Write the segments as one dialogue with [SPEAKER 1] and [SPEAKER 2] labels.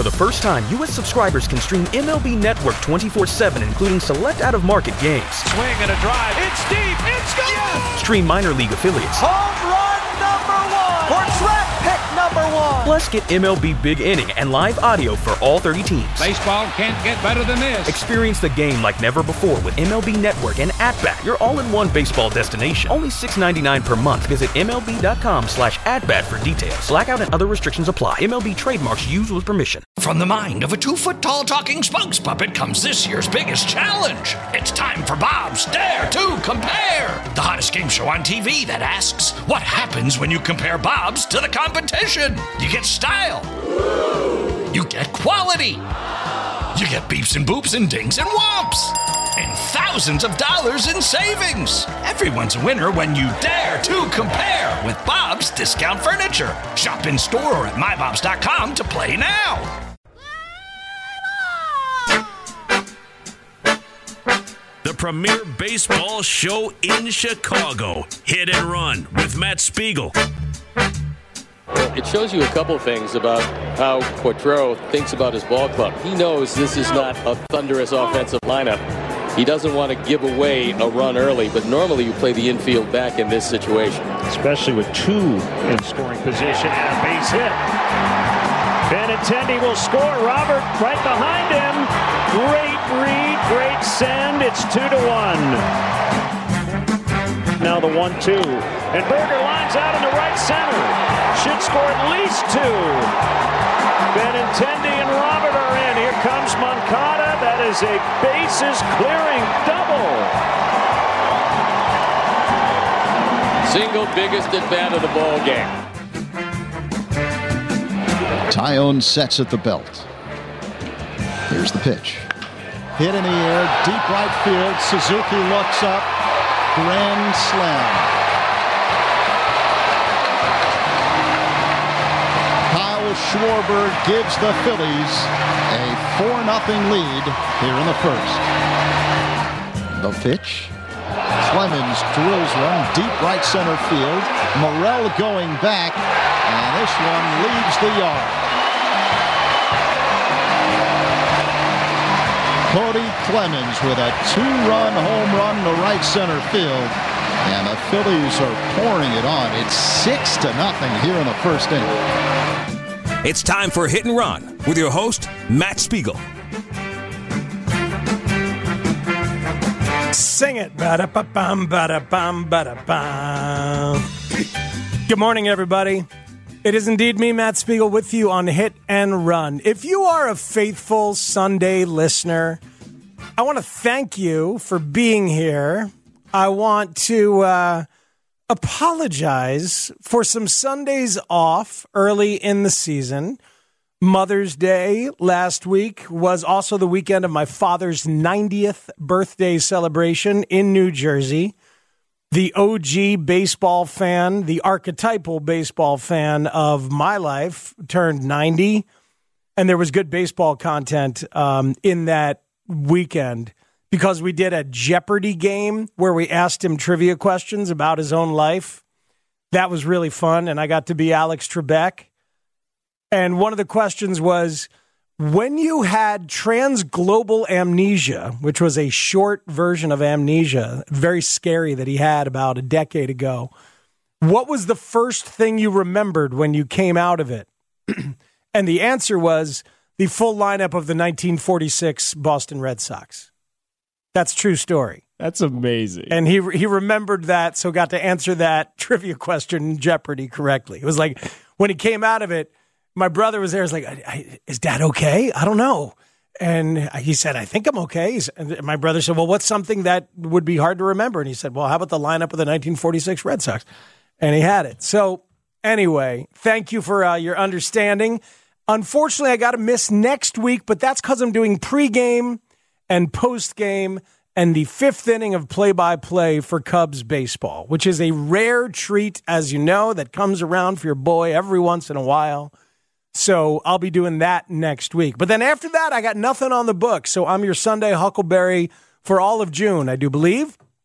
[SPEAKER 1] For the first time, U.S. subscribers can stream MLB Network 24/7, including select out-of-market games.
[SPEAKER 2] Swing and a drive. It's deep. It's gone. Yes!
[SPEAKER 1] Stream minor league affiliates.
[SPEAKER 2] Home run number 1. Or draft pick number 1.
[SPEAKER 1] Plus, get MLB Big Inning and live audio for all 30 teams.
[SPEAKER 2] Baseball can't get better than this.
[SPEAKER 1] Experience the game like never before with MLB Network and At-Bat, your all-in-one baseball destination. Only $6.99 per month. Visit MLB.com/atbat for details. Blackout and other restrictions apply. MLB trademarks used with permission.
[SPEAKER 3] From the mind of a 2-foot-tall talking Spunks puppet comes this year's biggest challenge. It's time for Bob's Dare to Compare, the hottest game show on TV that asks, what happens when you compare Bob's to the competition? You get style. You get quality. You get beeps and boops and dings and whomps. And thousands of dollars in savings. Everyone's a winner when you dare to compare with Bob's Discount Furniture. Shop in store or at mybobs.com to play now.
[SPEAKER 4] The premier baseball show in Chicago. Hit and Run with Matt Spiegel.
[SPEAKER 5] It shows you a couple things about how Quatraro thinks about his ball club. He knows this is not a thunderous offensive lineup. He doesn't want to give away a run early, but normally you play the infield back in this situation.
[SPEAKER 6] Especially with two in scoring position and a base hit. Benintendi will score. Robert right behind him. Great read, great send. It's 2-1. Now the 1-2. And Berger lines out in the right center. Should score at least 2. Benintendi and Robert are in. Here comes Moncada. That is a bases-clearing double.
[SPEAKER 5] Single biggest at-bat of the ball game.
[SPEAKER 7] Tyone sets at the belt. Here's the pitch. Hit in the air, deep right field. Suzuki looks up. Grand slam. Kyle Schwarber gives the Phillies a 4-0 lead here in the first. The pitch. Clemens drills one deep right center field. Morel going back, and this one leaves the yard. Cody Clemens with a 2-run home run to right center field. And the Phillies are pouring it on. It's 6-0 here in the first inning.
[SPEAKER 4] It's time for Hit and Run with your host, Matt Spiegel.
[SPEAKER 8] Sing it. Ba-da-ba-bum, ba-da-bum, ba-da-bum. Good morning, everybody. It is indeed me, Matt Spiegel, with you on Hit and Run. If you are a faithful Sunday listener, I want to thank you for being here. I want to apologize for some Sundays off early in the season. Mother's Day last week was also the weekend of my father's 90th birthday celebration in New Jersey. The OG baseball fan, the archetypal baseball fan of my life, turned 90, and there was good baseball content in that weekend because we did a Jeopardy game where we asked him trivia questions about his own life. That was really fun, and I got to be Alex Trebek. And one of the questions was, when you had transglobal amnesia, which was a short version of amnesia, very scary that he had about a decade ago, what was the first thing you remembered when you came out of it? And the answer was the full lineup of the 1946 Boston Red Sox. That's a true story.
[SPEAKER 9] That's amazing.
[SPEAKER 8] And he remembered that, so got to answer that trivia question in Jeopardy correctly. It was like, when he came out of it, my brother was there. He was like, is Dad okay? I don't know. And he said, I think I'm okay. And my brother said, well, what's something that would be hard to remember? And he said, well, how about the lineup of the 1946 Red Sox? And he had it. So anyway, thank you for your understanding. Unfortunately, I got to miss next week, but that's because I'm doing pregame and postgame and the fifth inning of play-by-play for Cubs baseball, which is a rare treat, as you know, that comes around for your boy every once in a while. So I'll be doing that next week. But then after that, I got nothing on the book. So I'm your Sunday Huckleberry for all of June, I do believe.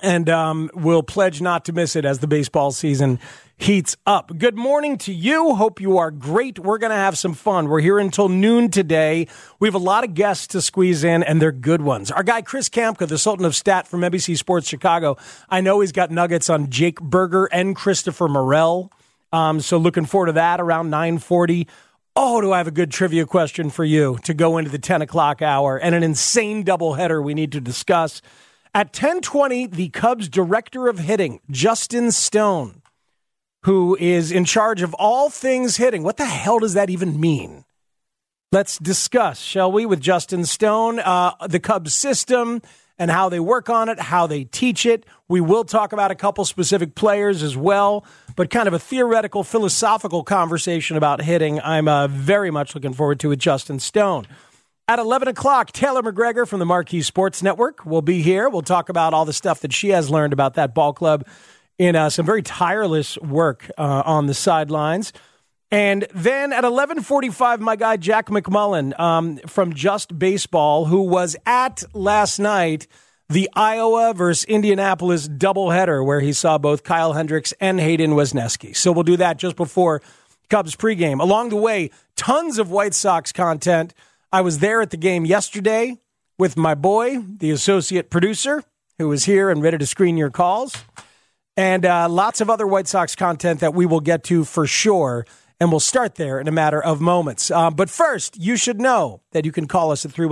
[SPEAKER 8] And we'll pledge not to miss it as the baseball season heats up. Good morning to you. Hope you are great. We're going to have some fun. We're here until noon today. We have a lot of guests to squeeze in, and they're good ones. Our guy, Chris Kamka, the Sultan of Stat from NBC Sports Chicago. I know he's got nuggets on Jake Berger and Christopher Morel. So looking forward to that around 9:40. Oh, do I have a good trivia question for you to go into the 10 o'clock hour and an insane doubleheader we need to discuss. At 10:20, the Cubs director of hitting, Justin Stone, who is in charge of all things hitting. What the hell does that even mean? Let's discuss, shall we, with Justin Stone, the Cubs system and how they work on it, how they teach it. We will talk about a couple specific players as well, but kind of a theoretical, philosophical conversation about hitting. I'm very much looking forward to with Justin Stone. At 11 o'clock, Taylor McGregor from the Marquee Sports Network will be here. We'll talk about all the stuff that she has learned about that ball club in some very tireless work on the sidelines. And then at 11:45, my guy Jack McMullen from Just Baseball, who was at last night the Iowa versus Indianapolis doubleheader, where he saw both Kyle Hendricks and Hayden Wesneski. So we'll do that just before Cubs pregame. Along the way, tons of White Sox content. I was there at the game yesterday with my boy, the associate producer, who was here and ready to screen your calls. And lots of other White Sox content that we will get to for sure. And we'll start there in a matter of moments. But first, you should know that you can call us at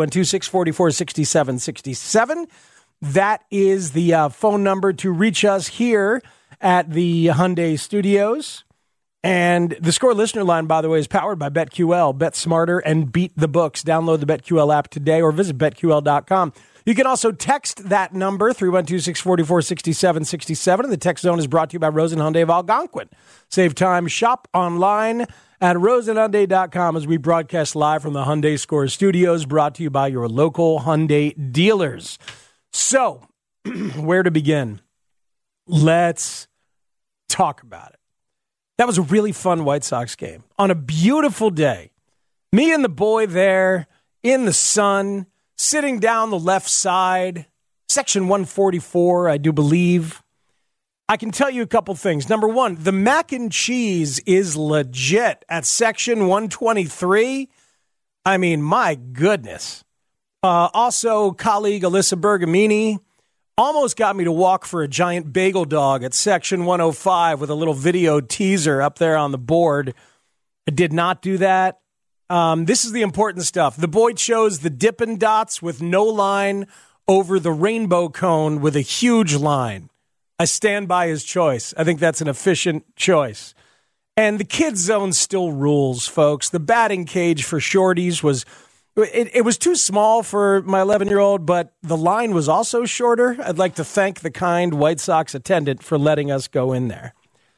[SPEAKER 8] 312-644-6767. That is the phone number to reach us here at the Hyundai Studios. And the Score listener line, by the way, is powered by BetQL. Bet smarter and beat the books. Download the BetQL app today or visit BetQL.com. You can also text that number, 312-644-6767. And the text zone is brought to you by Rosen Hyundai of Algonquin. Save time. Shop online at rosenhyundai.com as we broadcast live from the Hyundai Score studios, brought to you by your local Hyundai dealers. So, where to begin? Let's talk about it. That was a really fun White Sox game on a beautiful day. Me and the boy there in the sun, sitting down the left side, section 144, I do believe. I can tell you a couple things. Number one, the mac and cheese is legit at section 123. I mean, my goodness. Also, colleague Alyssa Bergamini almost got me to walk for a giant bagel dog at section 105 with a little video teaser up there on the board. I did not do that. This is the important stuff. The boy chose the Dippin' Dots with no line over the rainbow cone with a huge line. I stand by his choice. I think that's an efficient choice. And the kids' zone still rules, folks. The batting cage for shorties was... It was too small for my 11-year-old, but the line was also shorter. I'd like to thank the kind White Sox attendant for letting us go in there.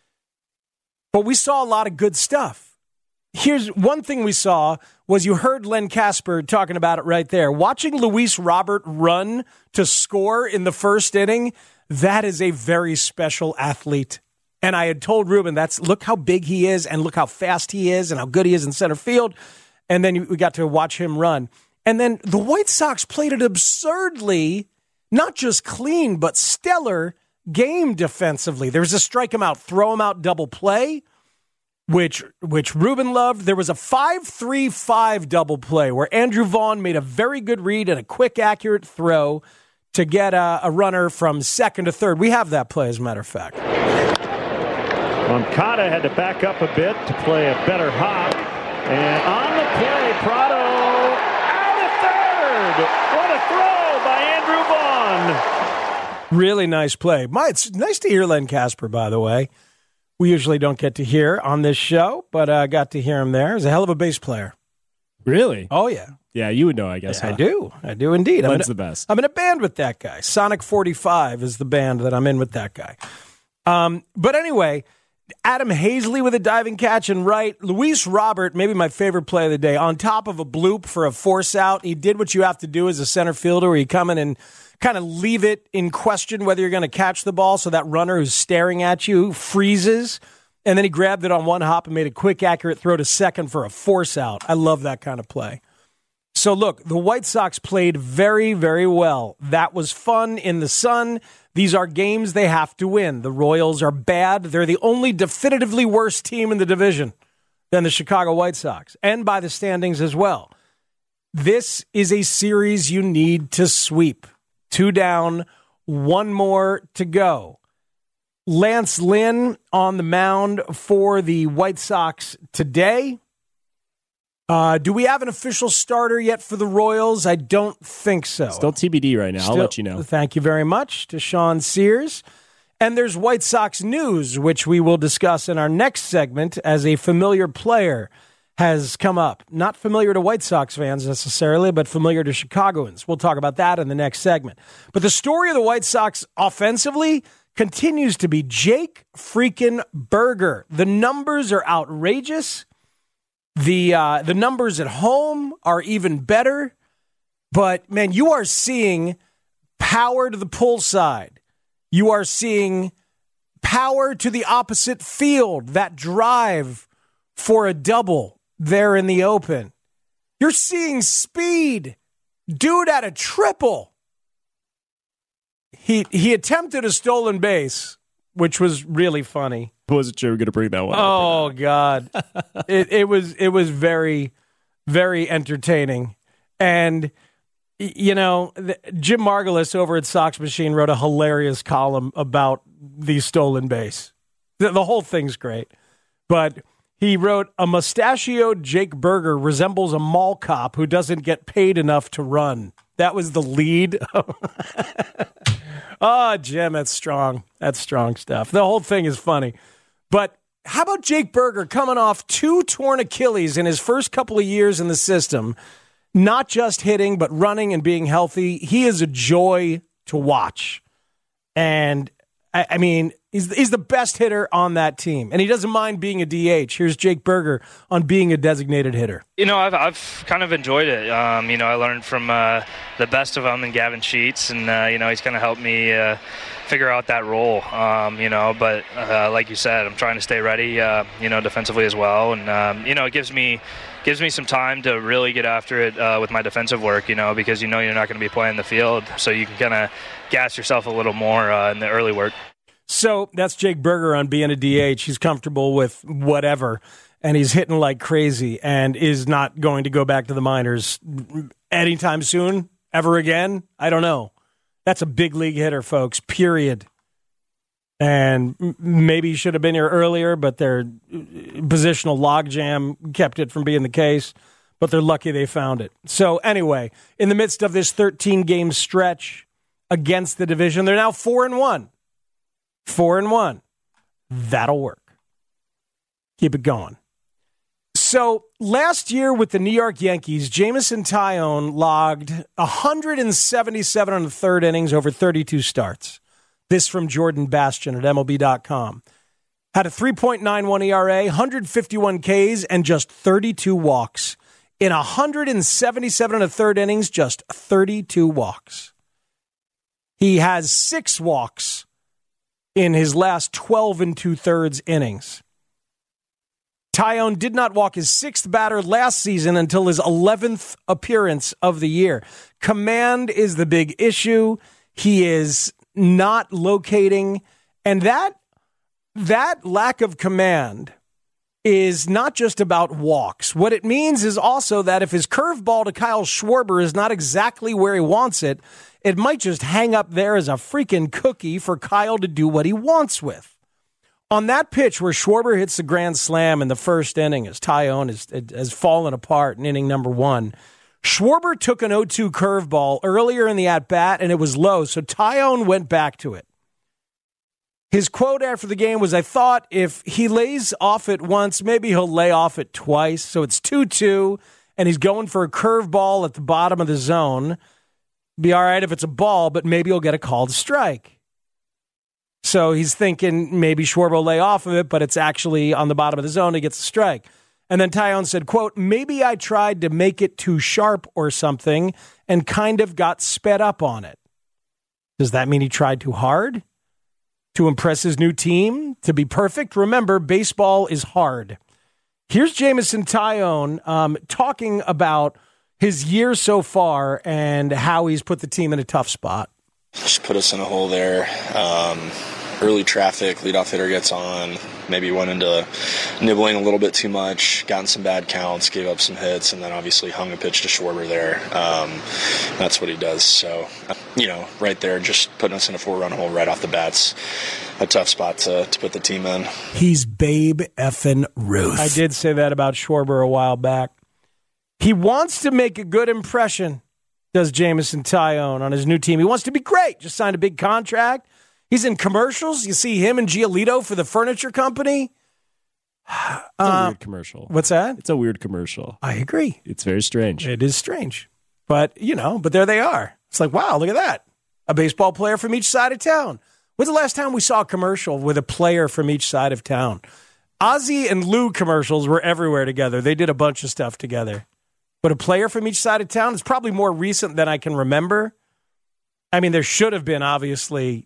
[SPEAKER 8] But we saw a lot of good stuff. Here's one thing we saw was you heard Len Casper talking about it right there. Watching Luis Robert run to score in the first inning, that is a very special athlete. And I had told Ruben, look how big he is and look how fast he is and how good he is in center field. And then we got to watch him run. And then the White Sox played an absurdly, not just clean, but stellar game defensively. There was a strike him out, throw him out double play, which Ruben loved. There was a 5-3-5 double play where Andrew Vaughn made a very good read and a quick, accurate throw to get a runner from second to third. We have that play, as a matter of fact.
[SPEAKER 6] Moncada had to back up a bit to play a better hop. And on the play, Prado out of third. What a throw by Andrew Vaughn.
[SPEAKER 8] Really nice play. It's nice to hear Len Casper, by the way. We usually don't get to hear on this show, but I got to hear him there. He's a hell of a bass player.
[SPEAKER 9] Really?
[SPEAKER 8] Oh, yeah.
[SPEAKER 9] Yeah, you would know, I guess.
[SPEAKER 8] Yeah, huh? I do indeed.
[SPEAKER 9] Len's the best.
[SPEAKER 8] I'm in a band with that guy. Sonic 45 is the band that I'm in with that guy. But anyway... Adam Hazley with a diving catch and right. Luis Robert, maybe my favorite play of the day, on top of a bloop for a force out. He did what you have to do as a center fielder, where you come in and kind of leave it in question whether you're going to catch the ball, so that runner who's staring at you freezes. And then he grabbed it on one hop and made a quick, accurate throw to second for a force out. I love that kind of play. So look, the White Sox played very, very well. That was fun in the sun. These are games they have to win. The Royals are bad. They're the only definitively worse team in the division than the Chicago White Sox, and by the standings as well. This is a series you need to sweep. 2 down, 1 more to go. Lance Lynn on the mound for the White Sox today. Do we have an official starter yet for the Royals? I don't think so.
[SPEAKER 9] Still TBD right now. I'll let you know.
[SPEAKER 8] Thank you very much to Sean Sears. And there's White Sox news, which we will discuss in our next segment as a familiar player has come up. Not familiar to White Sox fans necessarily, but familiar to Chicagoans. We'll talk about that in the next segment. But the story of the White Sox offensively continues to be Jake freaking Burger. The numbers are outrageous. The numbers at home are even better. But, man, you are seeing power to the pull side. You are seeing power to the opposite field, that drive for a double there in the open. You're seeing speed. Dude at a triple. He attempted a stolen base, which was really funny.
[SPEAKER 9] I wasn't sure we were going to bring that one up.
[SPEAKER 8] Oh, God. it was very, very entertaining. And, you know, Jim Margulis over at Sox Machine wrote a hilarious column about the stolen base. The whole thing's great. But he wrote, a mustachioed Jake Burger resembles a mall cop who doesn't get paid enough to run. That was the lead. Oh, Jim, that's strong. That's strong stuff. The whole thing is funny. But how about Jake Burger coming off 2 torn Achilles in his first couple of years in the system? Not just hitting, but running and being healthy. He is a joy to watch. And, I mean, he's the best hitter on that team. And he doesn't mind being a DH. Here's Jake Burger on being a designated hitter.
[SPEAKER 10] You know, I've kind of enjoyed it. You know, I learned from the best of them in Gavin Sheets. And, you know, he's kind of helped me figure out that role, you know. But like you said, I'm trying to stay ready, you know, defensively as well. And, you know, it gives me some time to really get after it with my defensive work, you know, because you know you're not going to be playing the field, so you can kind of gas yourself a little more in the early work.
[SPEAKER 8] So that's Jake Burger on being a DH. He's comfortable with whatever, and he's hitting like crazy and is not going to go back to the minors anytime soon, ever again. I don't know. That's a big league hitter, folks, period. And maybe he should have been here earlier, but their positional logjam kept it from being the case. But they're lucky they found it. So anyway, in the midst of this 13-game stretch against the division, they're now 4-1. 4-1. That'll work. Keep it going. So last year with the New York Yankees, Jameson Taillon logged 177 on the third innings over 32 starts. This from Jordan Bastian at MLB.com. Had a 3.91 ERA, 151 Ks, and just 32 walks. In 177 and a third innings, just 32 walks. He has 6 walks in his last 12 and 2/3 innings. Taillon did not walk his 6th batter last season until his 11th appearance of the year. Command is the big issue. He is not locating, and that lack of command is not just about walks. What it means is also that if his curveball to Kyle Schwarber is not exactly where he wants it, it might just hang up there as a freaking cookie for Kyle to do what he wants with. On that pitch where Schwarber hits the grand slam in the first inning as Taillon has fallen apart in inning number 1, Schwarber took an 0-2 curveball earlier in the at-bat, and it was low, so Taillon went back to it. His quote after the game was, I thought if he lays off it once, maybe he'll lay off it twice. So it's 2-2, and he's going for a curveball at the bottom of the zone. Be all right if it's a ball, but maybe he'll get a call to strike. So he's thinking maybe Schwarber will lay off of it, but it's actually on the bottom of the zone. He gets a strike. And then Taillon said, quote, maybe I tried to make it too sharp or something and kind of got sped up on it. Does that mean he tried too hard to impress his new team, to be perfect? Remember, baseball is hard. Here's Jameson Taillon talking about his year so far and how he's put the team in a tough spot.
[SPEAKER 11] Just put us in a hole there. Early traffic, leadoff hitter gets on, maybe went into nibbling a little bit too much, gotten some bad counts, gave up some hits, and then obviously hung a pitch to Schwarber there. That's what he does. So, right there, just putting us in a 4-run hole right off the bat's a tough spot to put the team in.
[SPEAKER 8] He's Babe effing Ruth. I did say that about Schwarber a while back. He wants to make a good impression, does Jameson Taillon, on his new team. He wants to be great. Just signed a big contract. He's in commercials. You see him and Giolito for the furniture company.
[SPEAKER 9] It's a weird commercial.
[SPEAKER 8] What's that?
[SPEAKER 9] It's a weird commercial.
[SPEAKER 8] I agree.
[SPEAKER 9] It's very strange.
[SPEAKER 8] It is strange. But, but there they are. It's like, wow, look at that. A baseball player from each side of town. When's the last time we saw a commercial with a player from each side of town? Ozzy and Lou commercials were everywhere together. They did a bunch of stuff together. But a player from each side of town is probably more recent than I can remember. I mean, there should have been, obviously,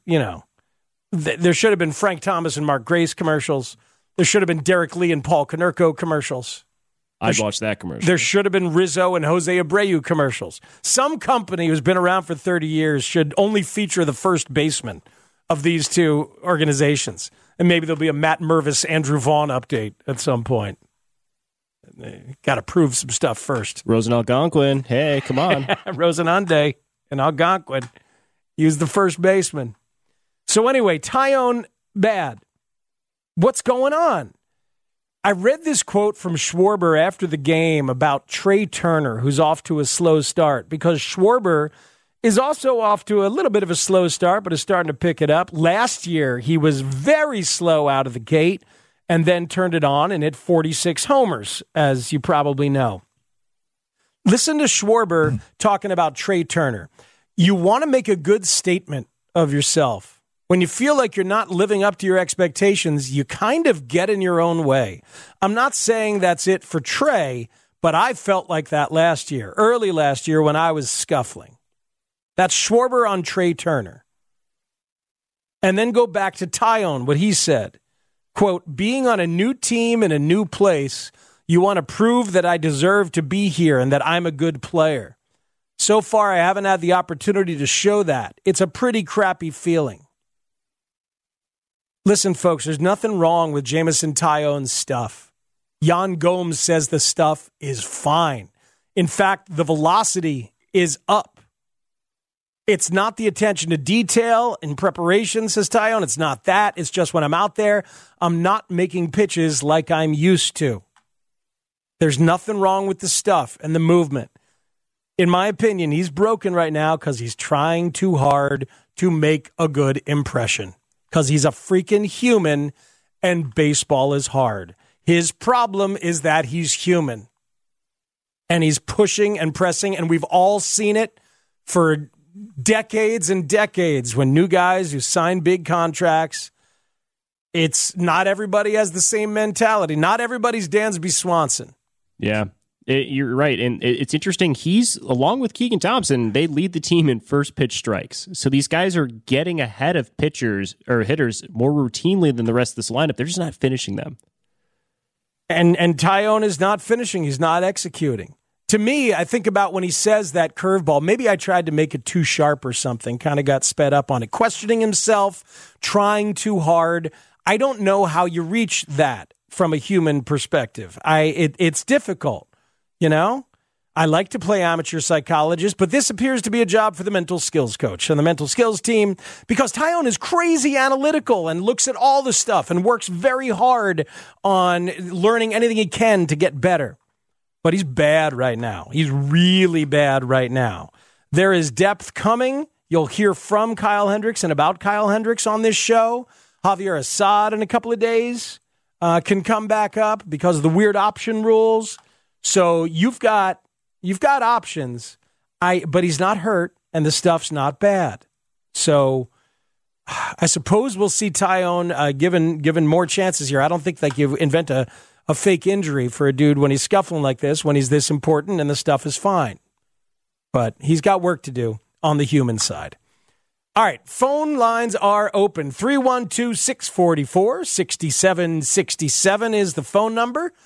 [SPEAKER 8] there should have been Frank Thomas and Mark Grace commercials. There should have been Derek Lee and Paul Konerko commercials.
[SPEAKER 9] I'd watch that commercial.
[SPEAKER 8] There should have been Rizzo and Jose Abreu commercials. Some company who's been around for 30 years should only feature the first baseman of these two organizations. And maybe there'll be a Matt Mervis, Andrew Vaughn update at some point. Got to prove some stuff first.
[SPEAKER 9] Rosen Algonquin. Hey, come on.
[SPEAKER 8] Rosenande and Algonquin. Use the first baseman. So anyway, Taillon, bad. What's going on? I read this quote from Schwarber after the game about Trey Turner, who's off to a slow start, because Schwarber is also off to a little bit of a slow start, but is starting to pick it up. Last year, he was very slow out of the gate and then turned it on and hit 46 homers, as you probably know. Listen to Schwarber talking about Trey Turner. You want to make a good statement of yourself. When you feel like you're not living up to your expectations, you kind of get in your own way. I'm not saying that's it for Trey, but I felt like that early last year when I was scuffling. That's Schwarber on Trey Turner. And then go back to Taillon, what he said. Quote, being on a new team in a new place, you want to prove that I deserve to be here and that I'm a good player. So far, I haven't had the opportunity to show that. It's a pretty crappy feeling. Listen, folks, there's nothing wrong with Jameson Taillon's stuff. Jan Gomes says the stuff is fine. In fact, the velocity is up. It's not the attention to detail in preparation, says Taillon. It's not that. It's just when I'm out there, I'm not making pitches like I'm used to. There's nothing wrong with the stuff and the movement. In my opinion, he's broken right now because he's trying too hard to make a good impression. Because he's a freaking human and baseball is hard. His problem is that he's human. And he's pushing and pressing, and we've all seen it for decades and decades when new guys who sign big contracts, it's not everybody has the same mentality. Not everybody's Dansby Swanson.
[SPEAKER 9] Yeah. You're right, and it's interesting. He's, along with Keegan Thompson, they lead the team in first pitch strikes. So these guys are getting ahead of pitchers or hitters more routinely than the rest of this lineup. They're just not finishing them.
[SPEAKER 8] And Taillon is not finishing. He's not executing. To me, I think about when he says that curveball, maybe I tried to make it too sharp or something, kind of got sped up on it. Questioning himself, trying too hard. I don't know how you reach that from a human perspective. It's difficult. I like to play amateur psychologist, but this appears to be a job for the mental skills coach and the mental skills team because Taillon is crazy analytical and looks at all the stuff and works very hard on learning anything he can to get better. But he's bad right now. He's really bad right now. There is depth coming. You'll hear from Kyle Hendricks and about Kyle Hendricks on this show. Javier Assad in a couple of days can come back up because of the weird option rules. So you've got options, but he's not hurt, and the stuff's not bad. So I suppose we'll see Taillon given more chances here. I don't think that you invent a fake injury for a dude when he's scuffling like this, when he's this important, and the stuff is fine. But he's got work to do on the human side. All right, phone lines are open. 312-644-6767 is the phone number.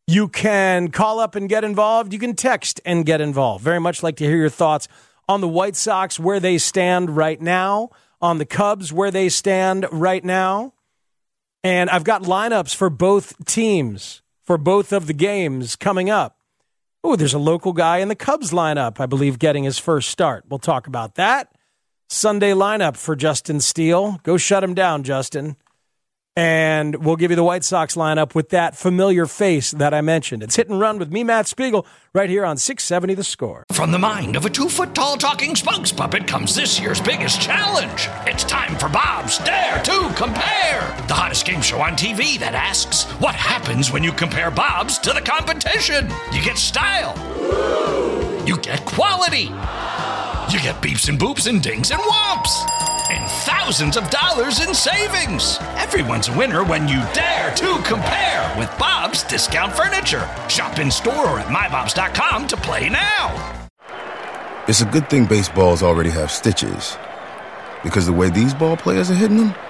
[SPEAKER 8] You can call up and get involved. You can text and get involved. Very much like to hear your thoughts on the White Sox, where they stand right now, on the Cubs, where they stand right now. And I've got lineups for both teams, for both of the games coming up. Oh, there's a local guy in the Cubs lineup, I believe, getting his first start. We'll talk about that. Sunday lineup for Justin Steele. Go shut him down, Justin. And we'll give you the White Sox lineup with that familiar face that I mentioned. It's Hit and Run with me, Matt Spiegel, right here on 670 The Score.
[SPEAKER 3] From the mind of a 2-foot-tall talking Spunks puppet comes this year's biggest challenge. It's time for Bob's Dare to Compare, the hottest game show on TV that asks, what happens when you compare Bob's to the competition? You get style. You get quality. You get beeps and boops and dings and whomps. And thousands of dollars in savings. Everyone's a winner when you dare to compare with Bob's Discount Furniture. Shop in store or at mybobs.com to play now.
[SPEAKER 12] It's a good thing baseballs already have stitches, because the way these ball players are hitting them,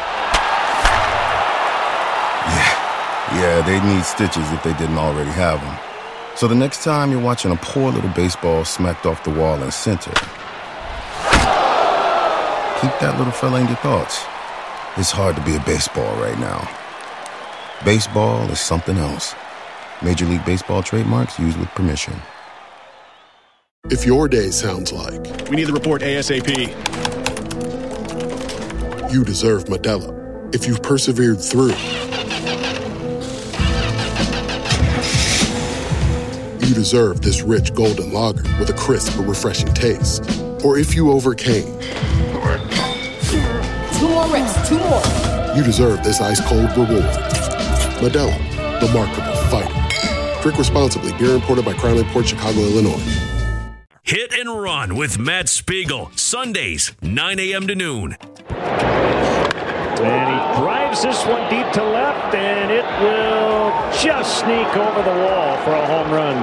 [SPEAKER 12] yeah, they'd need stitches if they didn't already have them. So the next time you're watching a poor little baseball smacked off the wall in center, keep that little fella in your thoughts. It's hard to be a baseball right now. Baseball is something else. Major League Baseball trademarks used with permission.
[SPEAKER 13] If your day sounds like...
[SPEAKER 14] We need the report ASAP.
[SPEAKER 13] You deserve Modelo. If you've persevered through... You deserve this rich golden lager with a crisp but refreshing taste. Or if you overcame...
[SPEAKER 15] 2 more reps, 2 more.
[SPEAKER 13] You deserve this ice-cold reward. Modelo, the Markable Fighter. Drink responsibly. Beer imported by Crown Imports, Chicago, Illinois.
[SPEAKER 4] Hit and Run with Matt Spiegel. Sundays, 9 a.m. to noon.
[SPEAKER 6] And he drives this one deep to left, and it will just sneak over the wall for a home run.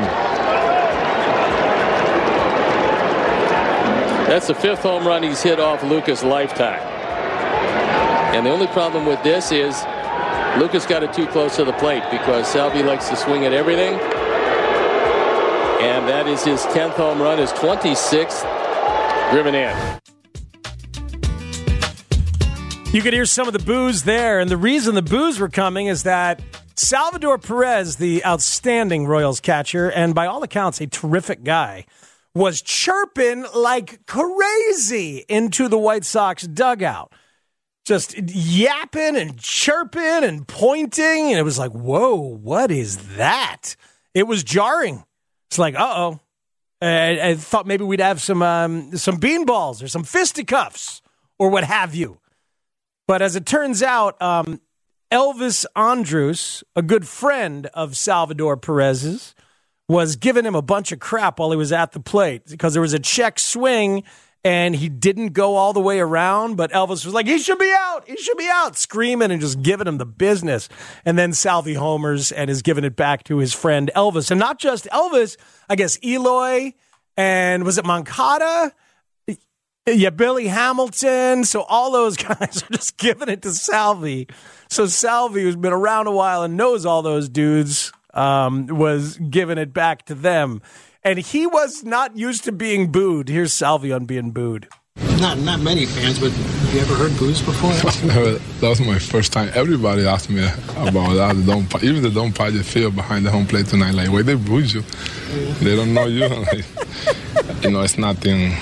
[SPEAKER 5] That's the 5th home run he's hit off Lucas' lifetime. And the only problem with this is Lucas got it too close to the plate because Salvi likes to swing at everything. And that is his 10th home run, his 26th driven in.
[SPEAKER 8] You could hear some of the boos there, and the reason the boos were coming is that Salvador Perez, the outstanding Royals catcher, and by all accounts a terrific guy, was chirping like crazy into the White Sox dugout. Just yapping and chirping and pointing, and it was like, whoa, what is that? It was jarring. It's like, uh-oh. I thought maybe we'd have some beanballs or some fisticuffs or what have you. But as it turns out, Elvis Andrus, a good friend of Salvador Perez's, was giving him a bunch of crap while he was at the plate because there was a check swing and he didn't go all the way around, but Elvis was like, he should be out, screaming and just giving him the business. And then Salvi homers and is giving it back to his friend Elvis. And not just Elvis, I guess Eloy and was it Moncada? Yeah, Billy Hamilton. So all those guys are just giving it to Salvi. So Salvi, who's been around a while and knows all those dudes, was giving it back to them. And he was not used to being booed. Here's Salvi on being booed.
[SPEAKER 16] Not many fans, but have you ever heard boos before?
[SPEAKER 17] That was my first time. Everybody asked me about that. Even the Don Padgett field behind the home plate tonight, like, why they booed you? They don't know you. Like, it's nothing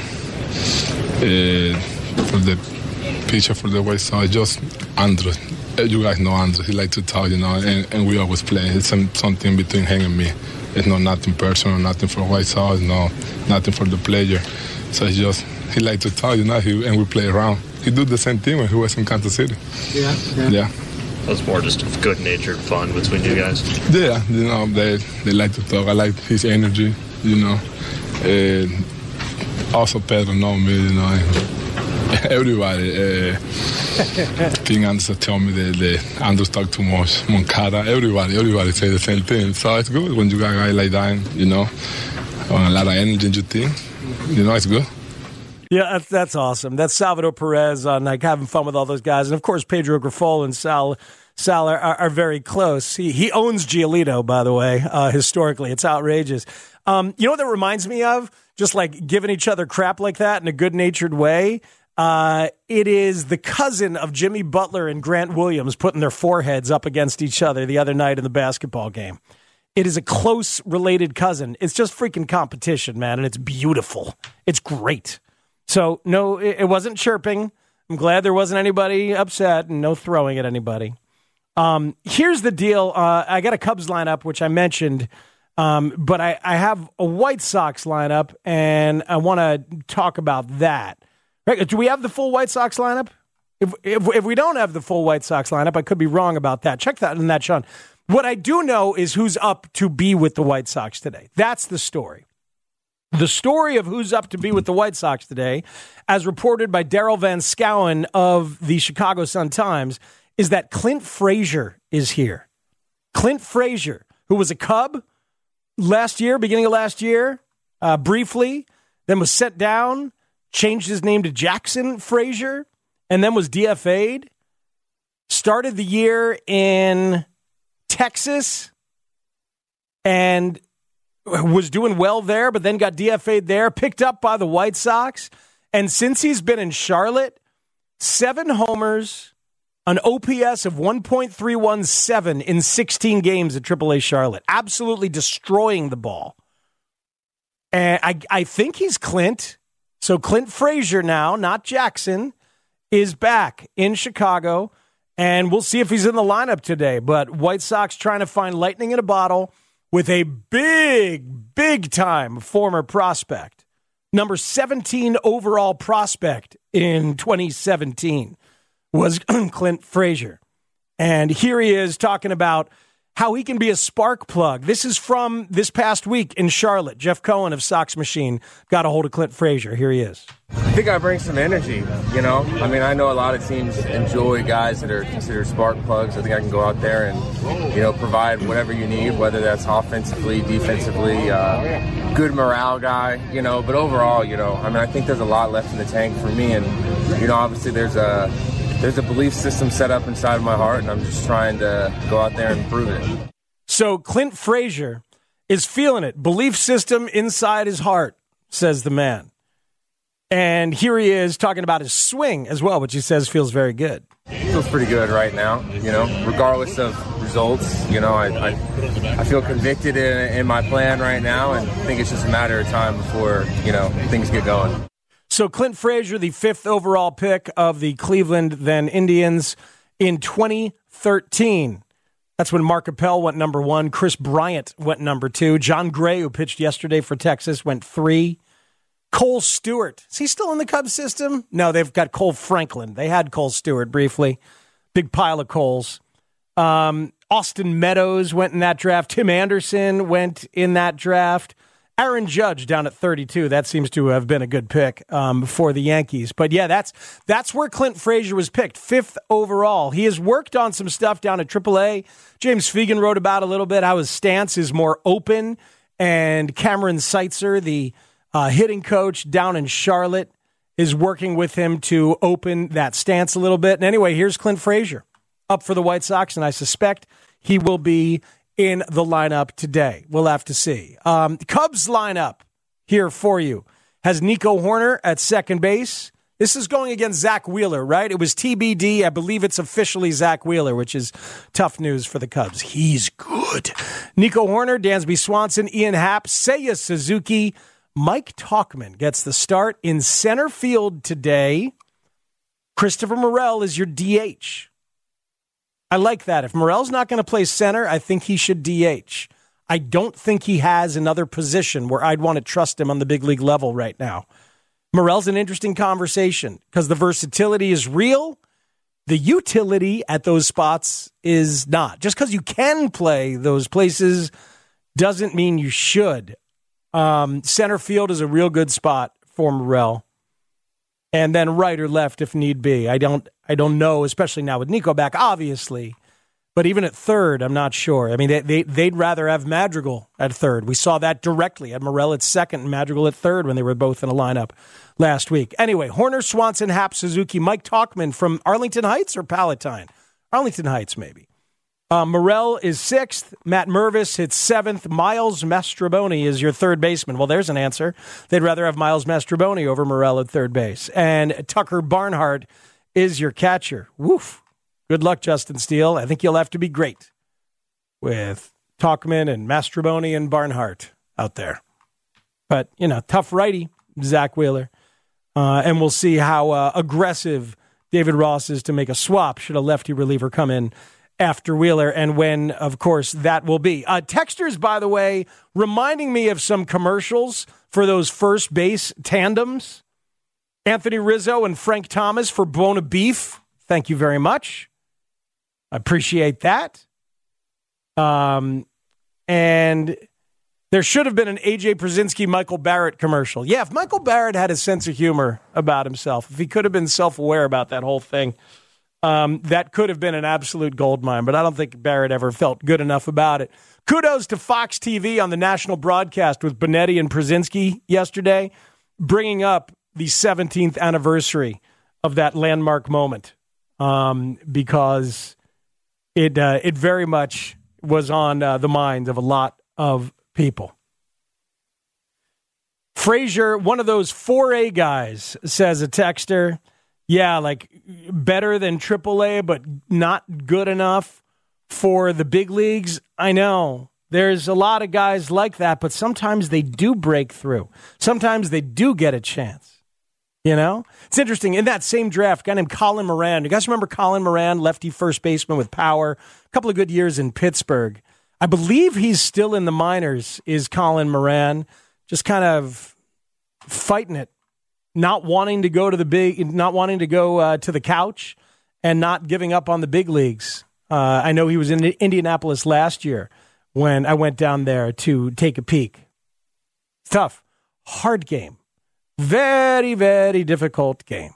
[SPEAKER 17] for the pitcher for the White Sox. Just Andrus. You guys know Andrus. He likes to talk, and we always play. It's something between him and me. It's nothing personal, nothing for White Sox, nothing for the player. So it's just, he likes to talk, and we play around. He do the same thing when he was in Kansas City. Yeah.
[SPEAKER 9] That's more just good-natured fun between you guys.
[SPEAKER 17] Yeah, they like to talk. I like his energy, Also, Pedro know me, Everybody. King Anderson tell me that Andrus talk too much. Moncada, everybody say the same thing. So it's good when you got a guy like that, a lot of energy in your team. It's good.
[SPEAKER 8] Yeah, that's awesome. That's Salvador Perez on having fun with all those guys. And, of course, Pedro Grifol and Sal Sal are very close. He owns Giolito, by the way, historically. It's outrageous. You know what that reminds me of? Just like giving each other crap like that in a good-natured way. It is the cousin of Jimmy Butler and Grant Williams putting their foreheads up against each other the other night in the basketball game. It is a close related cousin. It's just freaking competition, man, and it's beautiful. It's great. So, no, it wasn't chirping. I'm glad there wasn't anybody upset and no throwing at anybody. Here's the deal. I got a Cubs lineup, which I mentioned, but I have a White Sox lineup, and I want to talk about that. Right, do we have the full White Sox lineup? If we don't have the full White Sox lineup, I could be wrong about that. Check that in that, Sean. What I do know is who's up to be with the White Sox today. That's the story. The story of who's up to be with the White Sox today, as reported by Daryl Van Schouwen of the Chicago Sun-Times, is that Clint Frazier is here. Clint Frazier, who was a Cub beginning of last year, briefly, then was set down, changed his name to Jackson Frazier, and then was DFA'd. Started the year in Texas and was doing well there, but then got DFA'd there, picked up by the White Sox. And since he's been in Charlotte, 7 homers, an OPS of 1.317 in 16 games at AAA Charlotte. Absolutely destroying the ball. And I think he's Clint. So Clint Frazier now, not Jackson, is back in Chicago. And we'll see if he's in the lineup today. But White Sox trying to find lightning in a bottle with a big-time former prospect. Number 17 overall prospect in 2017 was Clint Frazier. And here he is talking about how he can be a spark plug. This is from this past week in Charlotte. Jeff Cohen of Sox Machine got a hold of Clint Frazier. Here he is.
[SPEAKER 14] I think I bring some energy, you know. I mean, I know a lot of teams enjoy guys that are considered spark plugs. I think I can go out there and, you know, provide whatever you need, whether that's offensively, defensively, good morale guy, you know. But overall, you know, I mean, I think there's a lot left in the tank for me. And, you know, obviously there's a belief system set up inside of my heart, and I'm just trying to go out there and prove it.
[SPEAKER 8] So Clint Frazier is feeling it. Belief system inside his heart, says the man. And here he is talking about his swing as well, which he says feels very good.
[SPEAKER 14] Feels pretty good right now, you know, regardless of results. You know, I feel convicted in my plan right now, and I think it's just a matter of time before, you know, things get going.
[SPEAKER 8] So Clint Frazier, the 5th overall pick of the Cleveland then Indians in 2013. That's when Mark Appel went number 1. Chris Bryant went number 2. John Gray, who pitched yesterday for Texas, went 3. Cole Stewart. Is he still in the Cubs system? No, they've got Cole Franklin. They had Cole Stewart briefly. Big pile of Coles. Austin Meadows went in that draft. Tim Anderson went in that draft. Aaron Judge down at 32. That seems to have been a good pick for the Yankees. But yeah, that's where Clint Frazier was picked, 5th overall. He has worked on some stuff down at AAA. James Fegan wrote about a little bit how his stance is more open. And Cameron Seitzer, the hitting coach down in Charlotte, is working with him to open that stance a little bit. And anyway, here's Clint Frazier up for the White Sox, and I suspect he will be in the lineup today. We'll have to see. Cubs lineup here for you has Nico Hoerner at second base. This is going against Zach Wheeler, right? It was TBD. I believe it's officially Zach Wheeler, which is tough news for the Cubs. He's good. Nico Hoerner, Dansby Swanson, Ian Happ, Seiya Suzuki, Mike Tauchman gets the start in center field today. Christopher Morel is your DH. I like that. If Morel's not going to play center, I think he should DH. I don't think he has another position where I'd want to trust him on the big league level right now. Morel's an interesting conversation because the versatility is real. The utility at those spots is not. Just because you can play those places doesn't mean you should. Center field is a real good spot for Morel. And then right or left if need be. I don't know, especially now with Nico back, obviously. But even at third, I'm not sure. I mean, they'd rather have Madrigal at third. We saw that directly. Had Morel at second and Madrigal at third when they were both in a lineup last week. Anyway, Hoerner, Swanson, Happ, Suzuki, Mike Tauchman from Arlington Heights or Palatine? Arlington Heights, maybe. Morrell is 6th. Matt Mervis hits 7th. Miles Mastrobuoni is your third baseman. Well, there's an answer. They'd rather have Miles Mastrobuoni over Morrell at third base. And Tucker Barnhart is your catcher. Woof. Good luck, Justin Steele. I think you'll have to be great with Tauchman and Mastrobuoni and Barnhart out there. But, tough righty, Zach Wheeler. And we'll see how aggressive David Ross is to make a swap should a lefty reliever come in after Wheeler, and when, of course, that will be. Texters, by the way, reminding me of some commercials for those first base tandems. Anthony Rizzo and Frank Thomas for Bona Beef. Thank you very much. I appreciate that. And there should have been an A.J. Przinsky, Michael Barrett commercial. Yeah, if Michael Barrett had a sense of humor about himself, if he could have been self-aware about that whole thing, that could have been an absolute goldmine, but I don't think Barrett ever felt good enough about it. Kudos to Fox TV on the national broadcast with Benetti and Przinsky yesterday, bringing up the 17th anniversary of that landmark moment, because it very much was on the minds of a lot of people. Frazier, one of those 4A guys, says a texter, yeah, like better than AAA, but not good enough for the big leagues. I know. There's a lot of guys like that, but sometimes they do break through. Sometimes they do get a chance. It's interesting. In that same draft, a guy named Colin Moran. You guys remember Colin Moran, lefty first baseman with power? A couple of good years in Pittsburgh. I believe he's still in the minors, is Colin Moran. Just kind of fighting it. Not wanting to go to to the couch and not giving up on the big leagues. I know he was in Indianapolis last year when I went down there to take a peek. It's tough. Hard game. Very, very difficult game.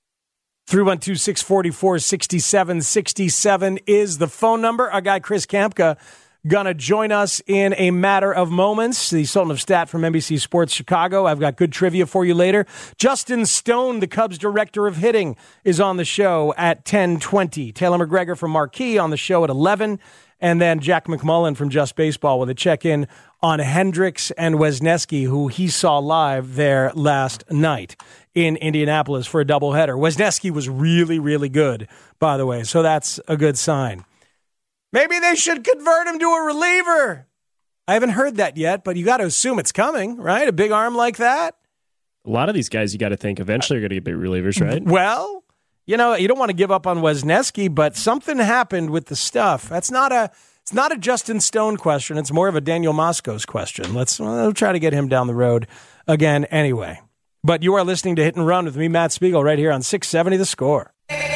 [SPEAKER 8] 312-644-6767 is the phone number. Our guy Chris Kampka gonna join us in a matter of moments. The Sultan of Stat from NBC Sports Chicago. I've got good trivia for you later. Justin Stone, the Cubs director of hitting, is on the show at 10:20. Taylor McGregor from Marquee on the show at 11. And then Jack McMullen from Just Baseball with a check-in on Hendricks and Wesneski, who he saw live there last night in Indianapolis for a doubleheader. Wesneski was really, really good, by the way, so that's a good sign. Maybe they should convert him to a reliever. I haven't heard that yet, but you got to assume it's coming, right? A big arm like that?
[SPEAKER 9] A lot of these guys, you got to think eventually are going to get big relievers, right?
[SPEAKER 8] Well, you don't want to give up on Wesneski, but something happened with the stuff. It's not a Justin Stone question. It's more of a Daniel Moscos question. We'll try to get him down the road again anyway. But you are listening to Hit and Run with me, Matt Spiegel, right here on 670 The Score.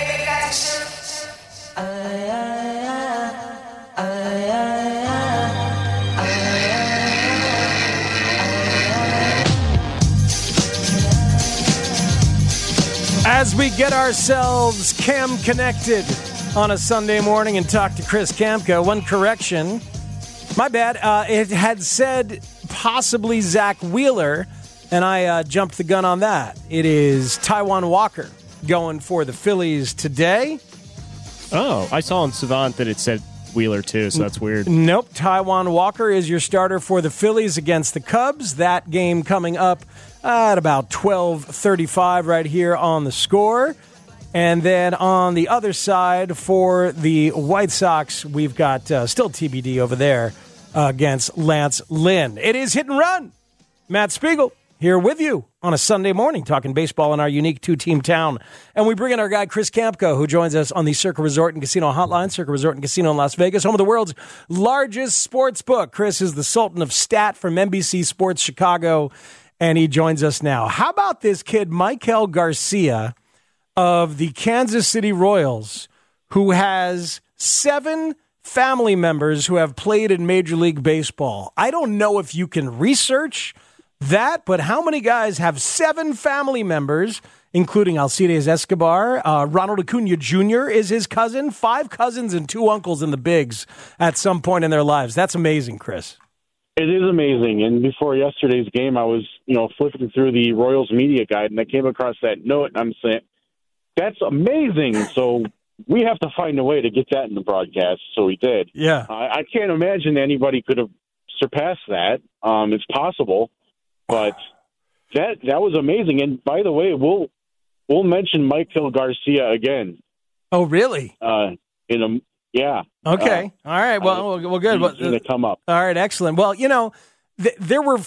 [SPEAKER 8] As we get ourselves cam connected on a Sunday morning and talk to Chris Kampka, one correction. My bad. It had said possibly Zach Wheeler, and I jumped the gun on that. It is Taijuan Walker going for the Phillies today.
[SPEAKER 9] Oh, I saw on Savant that it said Wheeler too, so that's weird.
[SPEAKER 8] Nope. Taijuan Walker is your starter for the Phillies against the Cubs. That game coming up at about 12:35 right here on The Score. And then on the other side for the White Sox, we've got still TBD over there against Lance Lynn. It is Hit and Run. Matt Spiegel here with you on a Sunday morning talking baseball in our unique two-team town. And we bring in our guy Chris Kampka, who joins us on the Circa Resort and Casino Hotline. Circa Resort and Casino in Las Vegas, home of the world's largest sports book. Chris is the Sultan of Stat from NBC Sports Chicago, and he joins us now. How about this kid, Michael Garcia of the Kansas City Royals, who has 7 family members who have played in Major League Baseball? I don't know if you can research that, but how many guys have 7 family members, including Alcides Escobar? Ronald Acuna Jr. is his cousin. 5 cousins and 2 uncles in the bigs at some point in their lives. That's amazing, Chris.
[SPEAKER 15] It is amazing. And before yesterday's game, I was, flipping through the Royals media guide, and I came across that note, and I'm saying, that's amazing. So we have to find a way to get that in the broadcast, so we did.
[SPEAKER 8] Yeah.
[SPEAKER 15] I can't imagine anybody could have surpassed that. It's possible, but that was amazing. And by the way, we'll mention Maikel Garcia again.
[SPEAKER 8] Oh, really?
[SPEAKER 15] Yeah.
[SPEAKER 8] Okay. All right. Well, good.
[SPEAKER 15] He's going to come up.
[SPEAKER 8] All right. Excellent. Well, there were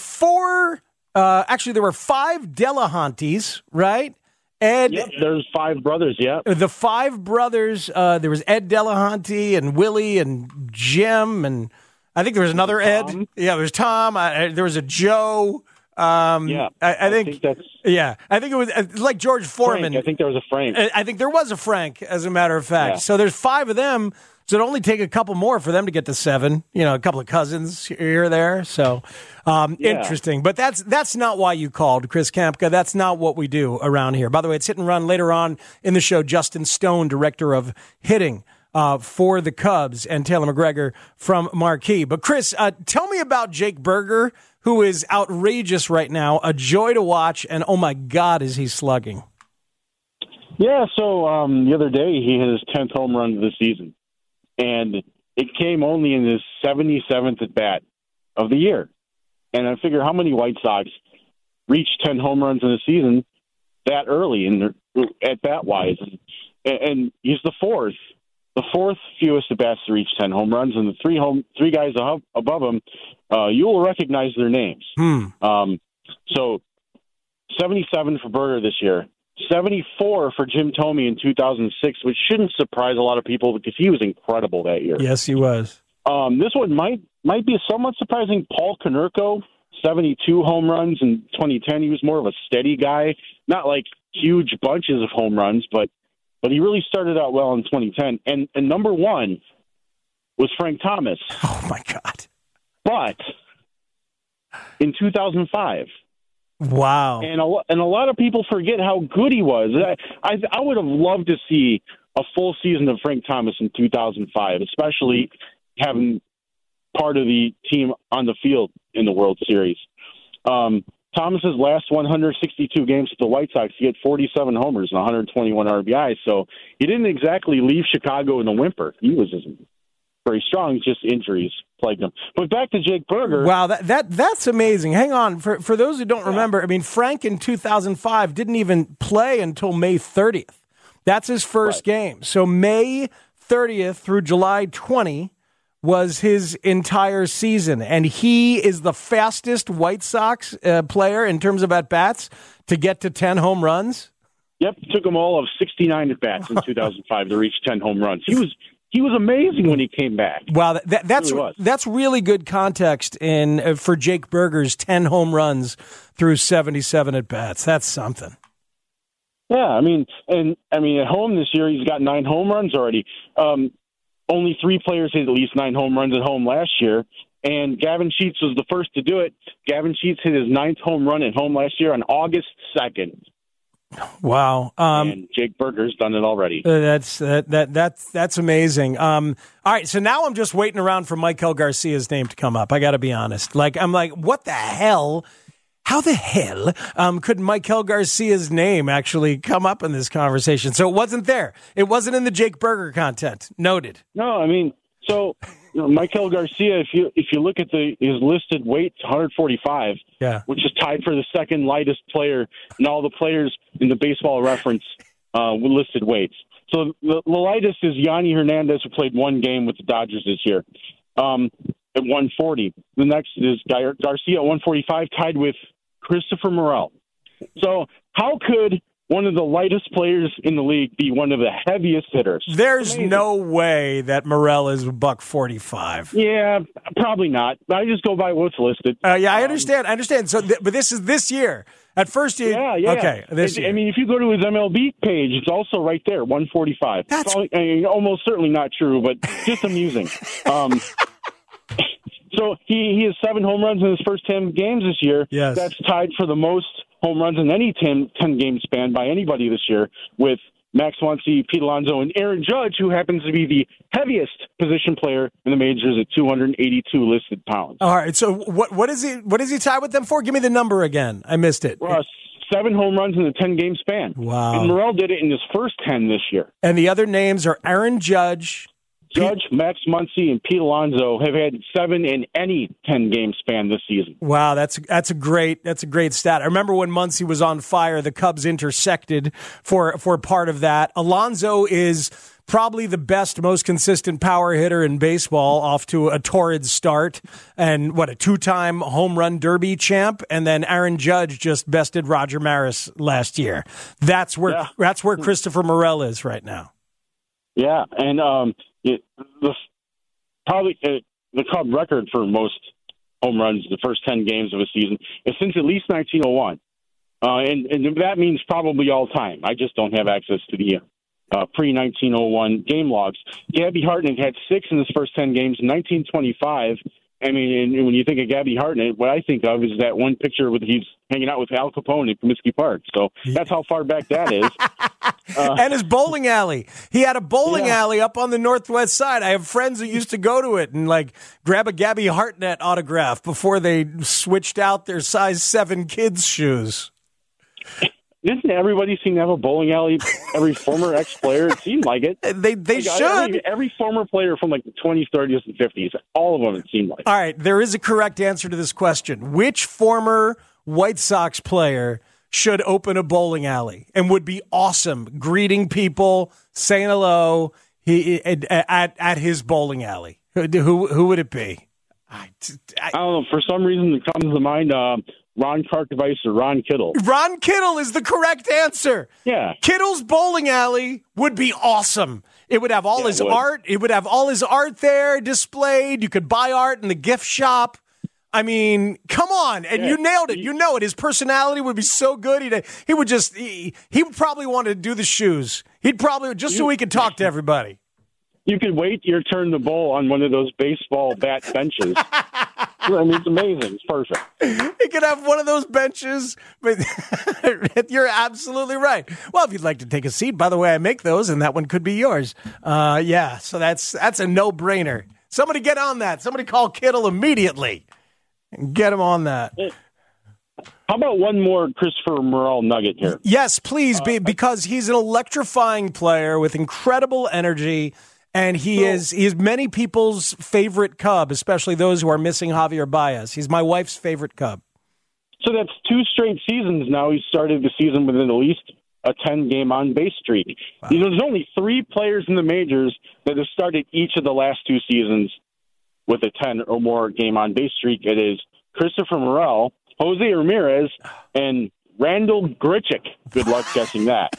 [SPEAKER 8] there were 5 Delahanties, right? Ed.
[SPEAKER 15] Yep, there's 5 brothers, yeah.
[SPEAKER 8] The 5 brothers, there was Ed Delahanty and Willie and Jim, and I think there was another
[SPEAKER 15] Tom.
[SPEAKER 8] Ed. Yeah, there's Tom. There was a Joe.
[SPEAKER 15] I think that's...
[SPEAKER 8] Yeah, I think it was like George Foreman.
[SPEAKER 15] Frank. I think there was a Frank.
[SPEAKER 8] I think there was a Frank, as a matter of fact.
[SPEAKER 15] Yeah.
[SPEAKER 8] So there's 5 of them. So it'd only take a couple more for them to get to 7. A couple of cousins here or there. So interesting. But that's not why you called, Chris Kampka. That's not what we do around here. By the way, it's Hit and Run. Later on in the show, Justin Stone, director of hitting for the Cubs, and Taylor McGregor from Marquee. But Chris, tell me about Jake Burger, who is outrageous right now, a joy to watch, and oh my God, is he slugging.
[SPEAKER 15] Yeah, so the other day he hit his 10th home run of the season. And it came only in his 77th at-bat of the year. And I figure how many White Sox reach 10 home runs in a season that early at-bat-wise. And he's the fourth fewest at-bats to reach 10 home runs. And the three guys above him, you will recognize their names. So 77 for Burger this year. 74 for Jim Thome in 2006, which shouldn't surprise a lot of people because he was incredible that year.
[SPEAKER 8] Yes, he was.
[SPEAKER 15] This one might be somewhat surprising. Paul Konerko, 72 home runs in 2010. He was more of a steady guy, not like huge bunches of home runs, but he really started out well in 2010. And number 1 was Frank Thomas.
[SPEAKER 8] Oh, my God.
[SPEAKER 15] But in 2005...
[SPEAKER 8] Wow.
[SPEAKER 15] And a lot of people forget how good he was. I would have loved to see a full season of Frank Thomas in 2005, especially having part of the team on the field in the World Series. Thomas's last 162 games with the White Sox, he had 47 homers and 121 RBIs, so he didn't exactly leave Chicago in a whimper. He was very strong, just injuries plagued him. But back to Jake Burger.
[SPEAKER 8] Wow, that's amazing. Hang on. For those who don't remember, I mean, Frank in 2005 didn't even play until May 30th. That's his first game. So May 30th through July 20 was his entire season. And he is the fastest White Sox player in terms of at-bats to get to 10 home runs.
[SPEAKER 15] Yep, it took him all of 69 at-bats in 2005 to reach 10 home runs. He was amazing when he came back.
[SPEAKER 8] Wow, that's really good context for Jake Burger's 10 home runs through 77 at bats. That's something.
[SPEAKER 15] Yeah, I mean, at home this year he's got 9 home runs already. Only 3 players hit at least 9 home runs at home last year, and Gavin Sheets was the first to do it. Gavin Sheets hit his 9th home run at home last year on August 2nd.
[SPEAKER 8] Wow.
[SPEAKER 15] And Jake Burger's done it already.
[SPEAKER 8] That's amazing. All right, so now I'm just waiting around for Maikel Garcia's name to come up. I got to be honest. I'm like, what the hell? How the hell could Maikel Garcia's name actually come up in this conversation? So it wasn't there. It wasn't in the Jake Burger content. Noted.
[SPEAKER 15] No, I mean, so Maikel Garcia, if you look at his listed weight, 145, which is tied for the second lightest player in all the players in the Baseball Reference with listed weights. So the lightest is Yanni Hernandez, who played 1 game with the Dodgers this year, at 140. The next is Garcia at 145, tied with Christopher Morel. So how could one of the lightest players in the league be one of the heaviest hitters?
[SPEAKER 8] There's no way that Morel is $145.
[SPEAKER 15] Yeah, probably not. I just go by what's listed.
[SPEAKER 8] I understand. So, but this is this year. At first,
[SPEAKER 15] yeah.
[SPEAKER 8] Okay, this year.
[SPEAKER 15] I mean, if you go to his MLB page, it's also right there, 145. That's probably, almost certainly not true, but just amusing. So he has 7 home runs in his first 10 games this year.
[SPEAKER 8] Yes.
[SPEAKER 15] That's tied for the most home runs in any 10-game span by anybody this year, with Max Muncy, Pete Alonso, and Aaron Judge, who happens to be the heaviest position player in the majors at 282 listed pounds.
[SPEAKER 8] All right. So what is he tied with them for? Give me the number again. I missed it.
[SPEAKER 15] 7 home runs in a 10-game span.
[SPEAKER 8] Wow.
[SPEAKER 15] And Morel did it in his first 10 this year.
[SPEAKER 8] And the other names are Aaron Judge,
[SPEAKER 15] Max Muncy, and Pete Alonso have had 7 in any 10-game span this season.
[SPEAKER 8] Wow, that's a great stat. I remember when Muncy was on fire, the Cubs intersected for part of that. Alonso is probably the best, most consistent power hitter in baseball, off to a torrid start, and a 2-time home run derby champ, and then Aaron Judge just bested Roger Maris last year. That's where Christopher Morel is right now.
[SPEAKER 15] Yeah, and the Cub record for most home runs the first 10 games of a season is since at least 1901, and that means probably all time. I just don't have access to the pre-1901 game logs. Gabby Hartnett had 6 in his first 10 games in 1925. I mean, and when you think of Gabby Hartnett, what I think of is that one picture with he's hanging out with Al Capone at Comiskey Park. So that's how far back that is.
[SPEAKER 8] And his bowling alley. He had a bowling alley up on the northwest side. I have friends that used to go to it and grab a Gabby Hartnett autograph before they switched out their size 7 kids' shoes.
[SPEAKER 15] Isn't everybody seem to have a bowling alley? Every former ex-player, it seemed like it.
[SPEAKER 8] They should.
[SPEAKER 15] Every former player from the 20s, 30s, and 50s, all of them, it seemed like.
[SPEAKER 8] All right, there is a correct answer to this question. Which former White Sox player should open a bowling alley and would be awesome greeting people, saying hello at his bowling alley? Who would it be?
[SPEAKER 15] I don't know. For some reason, it comes to mind Ron Karkovice or Ron Kittle.
[SPEAKER 8] Ron Kittle is the correct answer.
[SPEAKER 15] Yeah.
[SPEAKER 8] Kittle's bowling alley would be awesome. It would have all his art. It would have all his art there displayed. You could buy art in the gift shop. I mean, come on. And you nailed it. You know it. His personality would be so good. He would probably want to do the shoes. He'd probably, just so he could talk to everybody.
[SPEAKER 15] You could wait your turn to bowl on one of those baseball bat benches. I mean, it's amazing. It's perfect.
[SPEAKER 8] He could have one of those benches, but you're absolutely right. Well, if you'd like to take a seat, by the way, I make those, and that one could be yours. So that's a no-brainer. Somebody get on that. Somebody call Kittle immediately and get him on that.
[SPEAKER 15] How about one more Christopher Morel nugget here?
[SPEAKER 8] Yes, please, because he's an electrifying player with incredible energy. And he is many people's favorite Cub, especially those who are missing Javier Baez. He's my wife's favorite Cub.
[SPEAKER 15] So that's 2 straight seasons now. He started the season with at least a 10-game on-base streak. Wow. There's only 3 players in the majors that have started each of the last 2 seasons with a 10 or more game on-base streak. It is Christopher Morel, Jose Ramirez, and Randall Grichuk. Good luck guessing that.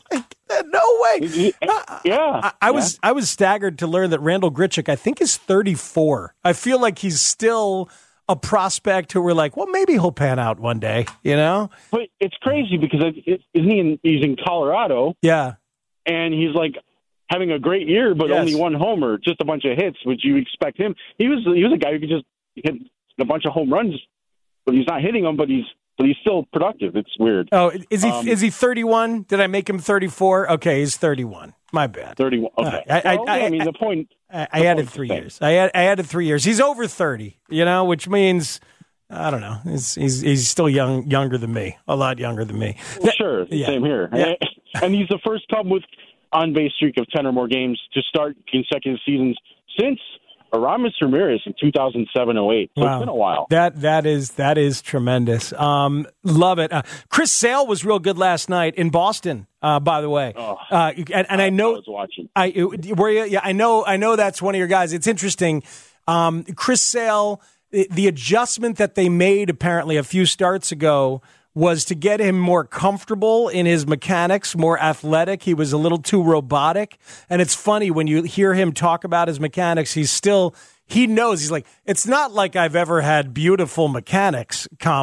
[SPEAKER 8] No way.
[SPEAKER 15] Yeah.
[SPEAKER 8] I was staggered to learn that Randall Grichuk, I think, is 34. I feel like he's still a prospect who we're like, well, maybe he'll pan out one day, you know?
[SPEAKER 15] But it's crazy because he's in Colorado.
[SPEAKER 8] Yeah.
[SPEAKER 15] And he's having a great year, but only 1 homer, just a bunch of hits. Would you expect him? He was a guy who could just hit a bunch of home runs, but he's not hitting them, but he's still productive. It's weird.
[SPEAKER 8] Oh, is he 31? Did I make him 34? Okay, he's 31. My bad.
[SPEAKER 15] 31. Okay. I mean, the point.
[SPEAKER 8] I added 3 years. I added 3 years. He's over 30. which means I don't know. He's still younger than me. A lot younger than me.
[SPEAKER 15] Well, sure. Same here. Yeah. And he's the first Cub with on-base streak of 10 or more games to start consecutive seasons since Aramis Ramirez in 2007-08. So It's been a while.
[SPEAKER 8] That is tremendous. Love it. Chris Sale was real good last night in Boston. By the way, and I know
[SPEAKER 15] I was watching.
[SPEAKER 8] Were you? Yeah, I know that's one of your guys. It's interesting. Chris Sale, the adjustment that they made apparently a few starts ago was to get him more comfortable in his mechanics, more athletic. He was a little too robotic. And it's funny when you hear him talk about his mechanics, he knows, he's like, it's not like I've ever had beautiful mechanics,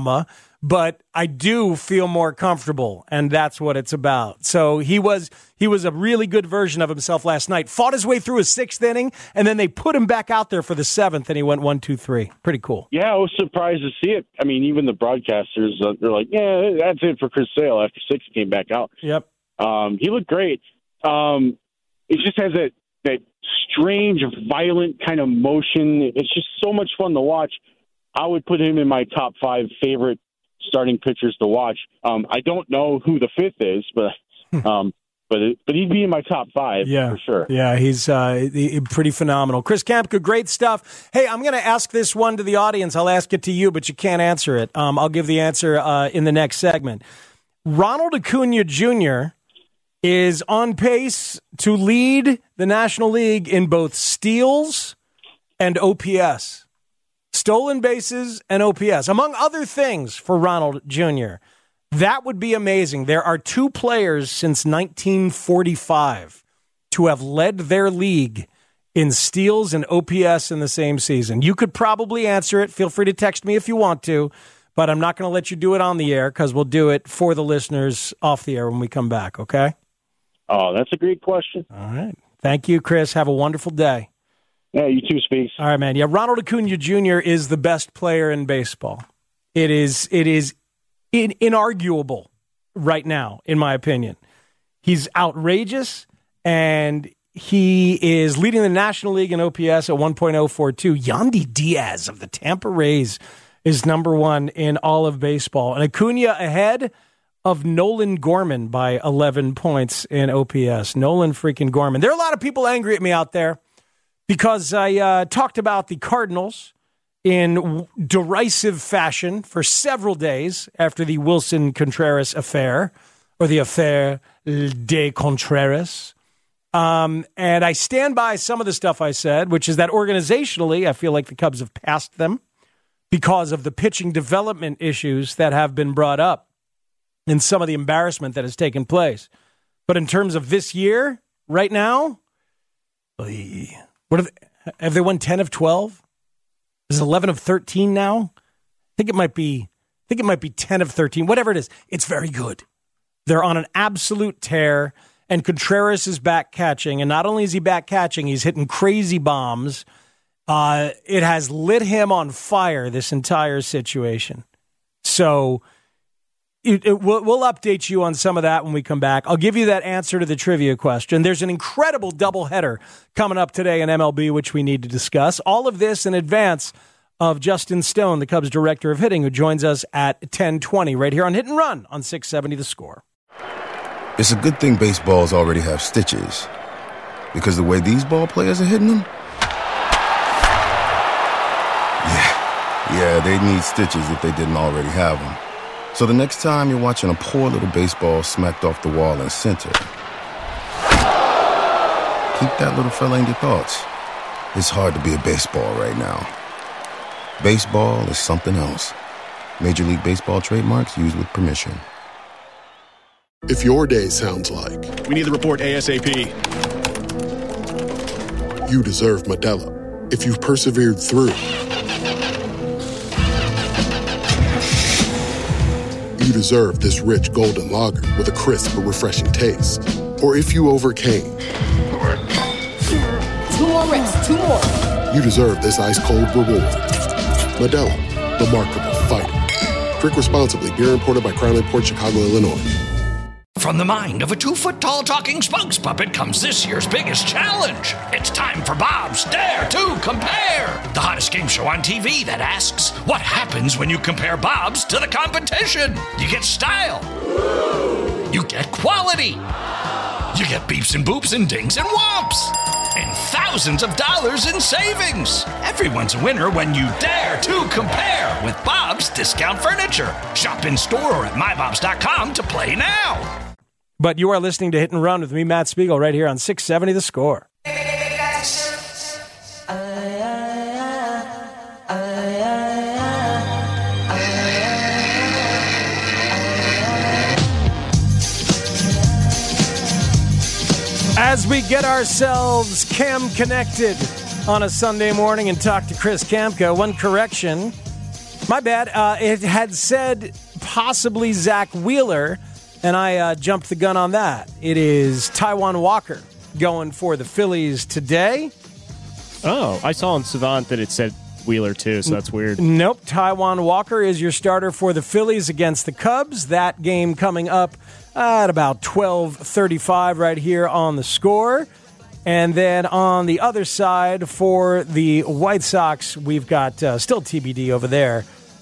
[SPEAKER 8] but I do feel more comfortable, and that's what it's about. So he was a really good version of himself last night. Fought his way through a 6th inning, and then they put him back out there for the 7th, and he went 1, 2, 3. Pretty cool.
[SPEAKER 15] Yeah, I was surprised to see it. I mean, even the broadcasters, they're like, yeah, that's it for Chris Sale after 6 he came back out.
[SPEAKER 8] Yep.
[SPEAKER 15] He looked great. It just has that strange, violent kind of motion. It's just so much fun to watch. I would put him in my top 5 favorite starting pitchers to watch. I don't know who the fifth is, but he'd be in my top 5 for sure.
[SPEAKER 8] Yeah, he's pretty phenomenal. Chris Kamka, great stuff. Hey, I'm going to ask this one to the audience. I'll ask it to you, but you can't answer it. I'll give the answer in the next segment. Ronald Acuna Jr. is on pace to lead the National League in both steals and OPS. Stolen bases and OPS, among other things for Ronald Jr. That would be amazing. There are 2 players since 1945 to have led their league in steals and OPS in the same season. You could probably answer it. Feel free to text me if you want to, but I'm not going to let you do it on the air because we'll do it for the listeners off the air when we come back, okay?
[SPEAKER 15] Oh, that's a great question.
[SPEAKER 8] All right. Thank you, Chris. Have a wonderful day.
[SPEAKER 15] Yeah, you too, Speaks.
[SPEAKER 8] All right, man. Yeah, Ronald Acuna Jr. is the best player in baseball. It is inarguable right now, in my opinion. He's outrageous, and he is leading the National League in OPS at 1.042. Yandy Diaz of the Tampa Rays is number 1 in all of baseball. And Acuna ahead of Nolan Gorman by 11 points in OPS. Nolan freaking Gorman. There are a lot of people angry at me out there because I talked about the Cardinals in derisive fashion for several days after the Wilson Contreras affair, or the affair de Contreras. And I stand by some of the stuff I said, which is that organizationally, I feel like the Cubs have passed them because of the pitching development issues that have been brought up and some of the embarrassment that has taken place. But in terms of this year, right now, have they won 10 of 12? Is it 11 of 13 now? I think it might be 10 of 13. Whatever it is, it's very good. They're on an absolute tear, and Contreras is back catching. And not only is he back catching, he's hitting crazy bombs. It has lit him on fire, this entire situation. So we'll update you on some of that when we come back. I'll give you that answer to the trivia question. There's an incredible doubleheader coming up today in MLB, which we need to discuss. All of this in advance of Justin Stone, the Cubs director of hitting, who joins us at 10:20 right here on Hit and Run on 670 The Score.
[SPEAKER 12] It's a good thing baseballs already have stitches, because the way these ball players are hitting them, yeah, they need stitches if they didn't already have them. So the next time you're watching a poor little baseball smacked off the wall in center, keep that little fella in your thoughts. It's hard to be a baseball right now. Baseball is something else. Major League Baseball trademarks used with permission.
[SPEAKER 13] If your day sounds like...
[SPEAKER 18] We need the report ASAP.
[SPEAKER 13] You deserve Modelo. If you've persevered through... You deserve this rich golden lager with a crisp but refreshing taste. Or if you overcame.
[SPEAKER 19] 2 more reps, 2 more.
[SPEAKER 13] You deserve this ice-cold reward. Modelo, the Markable Fighter. Drink responsibly. Beer imported by Crown Imports, Chicago, Illinois.
[SPEAKER 3] From the mind of a 2-foot-tall talking spokes puppet comes this year's biggest challenge. It's time for Bob's Dare to Compare, the hottest game show on TV that asks, what happens when you compare Bob's to the competition? You get style. You get quality. You get beeps and boops and dings and whomps. And thousands of dollars in savings. Everyone's a winner when you dare to compare with Bob's Discount Furniture. Shop in store or at mybobs.com to play now.
[SPEAKER 8] But you are listening to Hit and Run with me, Matt Spiegel, right here on 670 The Score. As we get ourselves Cam connected on a Sunday morning and talk to Chris Kamka, one correction. My bad. It had said possibly Zach Wheeler, and I jumped the gun on that. It is Taijuan Walker going for the Phillies today.
[SPEAKER 9] Oh, I saw on Savant that it said Wheeler too, so that's weird.
[SPEAKER 8] Nope. Taijuan Walker is your starter for the Phillies against the Cubs. That game coming up at about 12:35 right here on The Score. And then on the other side for the White Sox, we've got still TBD over there.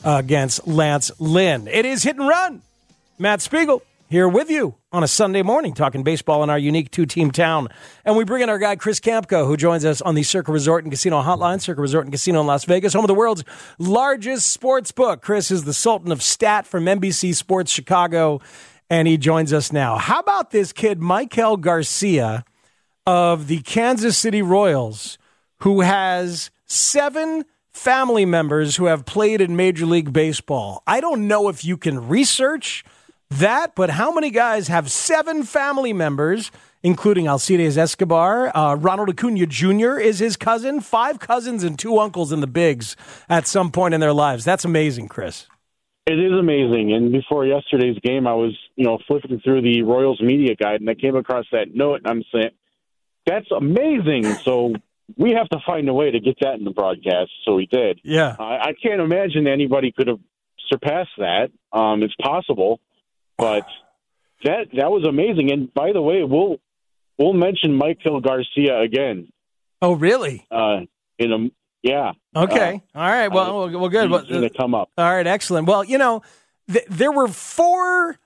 [SPEAKER 8] against Lance Lynn. It is Hit and Run. Matt Spiegel here with you on a Sunday morning talking baseball in our unique two-team town. And we bring in our guy Chris Kampko, who joins us on the Circa Resort and Casino Hotline, Circa Resort and Casino in Las Vegas, home of the world's largest sports book. Chris is the Sultan of Stat from NBC Sports Chicago, and he joins us now. How about this kid, Maikel Garcia of the Kansas City Royals, who has 7 family members who have played in Major League Baseball? I don't know if you can research that, but how many guys have 7 family members, including Alcides Escobar? Ronald Acuna Jr. is his cousin. 5 cousins and 2 uncles in the bigs at some point in their lives. That's amazing, Chris.
[SPEAKER 15] It is amazing. And before yesterday's game, I was, flipping through the Royals media guide, and I came across that note, and I'm saying, that's amazing. So we have to find a way to get that in the broadcast. So we did.
[SPEAKER 8] Yeah.
[SPEAKER 15] I can't imagine anybody could have surpassed that. It's possible. But that was amazing. And by the way, we'll mention Maikel Garcia again.
[SPEAKER 8] Oh, really?
[SPEAKER 15] Yeah.
[SPEAKER 8] Okay. All right. Well, good.
[SPEAKER 15] He's going to come up.
[SPEAKER 8] All right. Excellent. Well, there were 5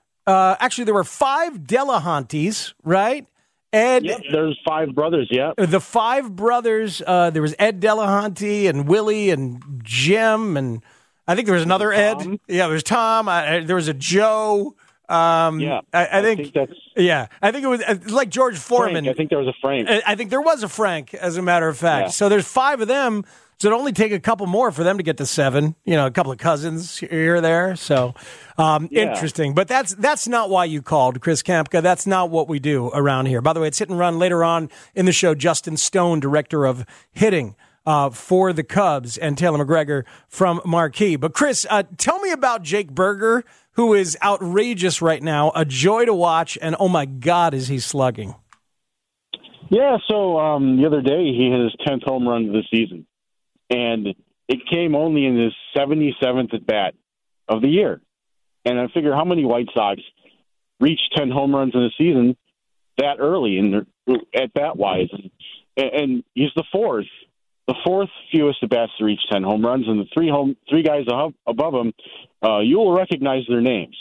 [SPEAKER 8] Delahanties, right? Ed.
[SPEAKER 15] Yep, there's 5 brothers. Yeah.
[SPEAKER 8] The 5 brothers. There was Ed Delahanty and Willie and Jim, and I think there was another Ed. Yeah, there was Tom. There was a Joe. I think that's. Yeah, I think it was like George Foreman.
[SPEAKER 15] Frank. I think there was a Frank.
[SPEAKER 8] I think there was a Frank, as a matter of fact.
[SPEAKER 15] Yeah.
[SPEAKER 8] So there's 5 of them. So it'd only take a couple more for them to get to 7. A couple of cousins here or there. So interesting. But that's not why you called, Chris Kampka. That's not what we do around here. By the way, it's Hit and Run later on in the show. Justin Stone, director of hitting for the Cubs, and Taylor McGregor from Marquee. But Chris, tell me about Jake Burger, who is outrageous right now, a joy to watch, and oh my God, is he slugging.
[SPEAKER 15] Yeah, so the other day he hit his 10th home run of the season, and it came only in his 77th at-bat of the year. And I figure how many White Sox reach 10 home runs in a season that early in at-bat-wise. And he's the fourth fewest at-bats to reach 10 home runs, and the three guys above him, you will recognize their names.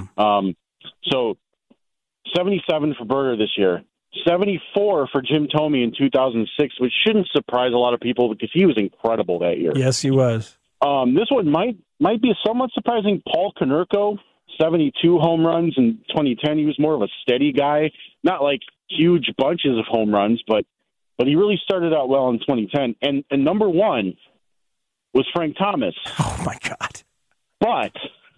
[SPEAKER 15] So 77 for Burger this year, 74 for Jim Thome in 2006, which shouldn't surprise a lot of people because he was incredible that year.
[SPEAKER 8] Yes, he was.
[SPEAKER 15] This one might be somewhat surprising. Paul Konerko, 72 home runs in 2010. He was more of a steady guy, not like huge bunches of home runs, but he really started out well in 2010. And number 1 was Frank Thomas.
[SPEAKER 8] Oh, my God.
[SPEAKER 15] But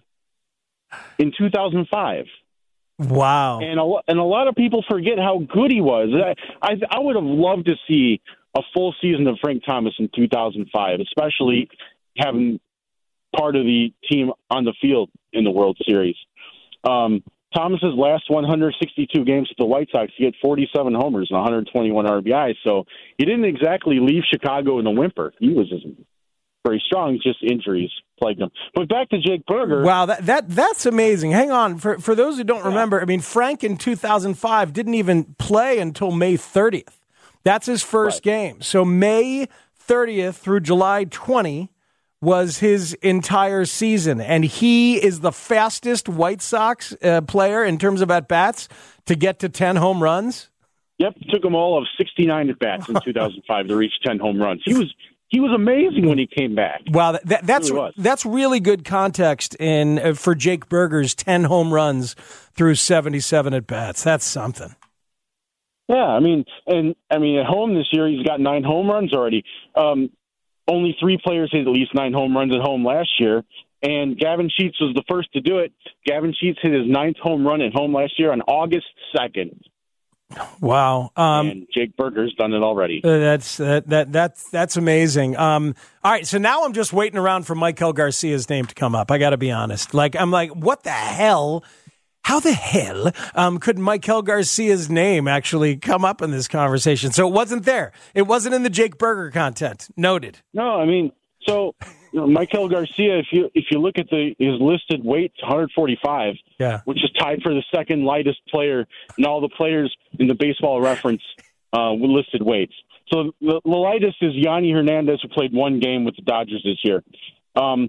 [SPEAKER 15] in 2005.
[SPEAKER 8] Wow.
[SPEAKER 15] And a lot of people forget how good he was. I would have loved to see a full season of Frank Thomas in 2005, especially having part of the team on the field in the World Series. Thomas's last 162 games with the White Sox, he had 47 homers and 121 RBIs. So he didn't exactly leave Chicago in a whimper. He was very strong, just injuries plagued him. But back to Jake Burger.
[SPEAKER 8] Wow, that's amazing. Hang on. For those who don't remember, I mean, Frank in 2005 didn't even play until May 30th. That's his first game. So May 30th through July 20 was his entire season, and he is the fastest White Sox player in terms of at-bats to get to 10 home runs?
[SPEAKER 15] Yep, took him all of 69 at-bats in 2005 to reach 10 home runs. He was amazing when he came back.
[SPEAKER 8] Wow, that's really good context for Jake Burger's 10 home runs through 77 at-bats. That's something.
[SPEAKER 15] Yeah, I mean, at home this year, he's got 9 home runs already. Only 3 players hit at least 9 home runs at home last year, and Gavin Sheets was the first to do it. Gavin Sheets hit his 9th home run at home last year on August 2nd.
[SPEAKER 8] Wow.
[SPEAKER 15] And Jake Burger's done it already.
[SPEAKER 8] That's amazing. All right, so now I'm just waiting around for Maikel Garcia's name to come up. I got to be honest. I'm like, what the hell? How the hell could Maikel Garcia's name actually come up in this conversation? So it wasn't there. It wasn't in the Jake Burger content. Noted.
[SPEAKER 15] No, I mean, so Maikel Garcia, if you look at his listed weight, 145, which is tied for the second lightest player in all the players in the Baseball Reference listed weights. So the lightest is Yanni Hernandez, who played 1 game with the Dodgers this year.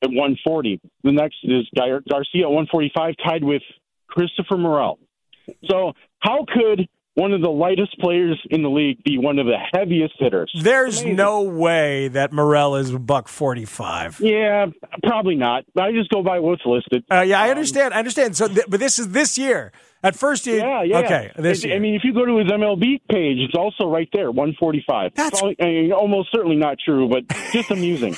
[SPEAKER 15] at 140. The next is Garcia at 145, tied with Christopher Morel. So how could one of the lightest players in the league be one of the heaviest hitters?
[SPEAKER 8] There's no way that Morel is $145.
[SPEAKER 15] Yeah, probably not. But I just go by what's listed.
[SPEAKER 8] Yeah, I understand. So, but this is this year. At first,
[SPEAKER 15] yeah.
[SPEAKER 8] Okay, this year.
[SPEAKER 15] I mean, if you go to his MLB page, it's also right there, 145. That's almost certainly not true, but just amusing.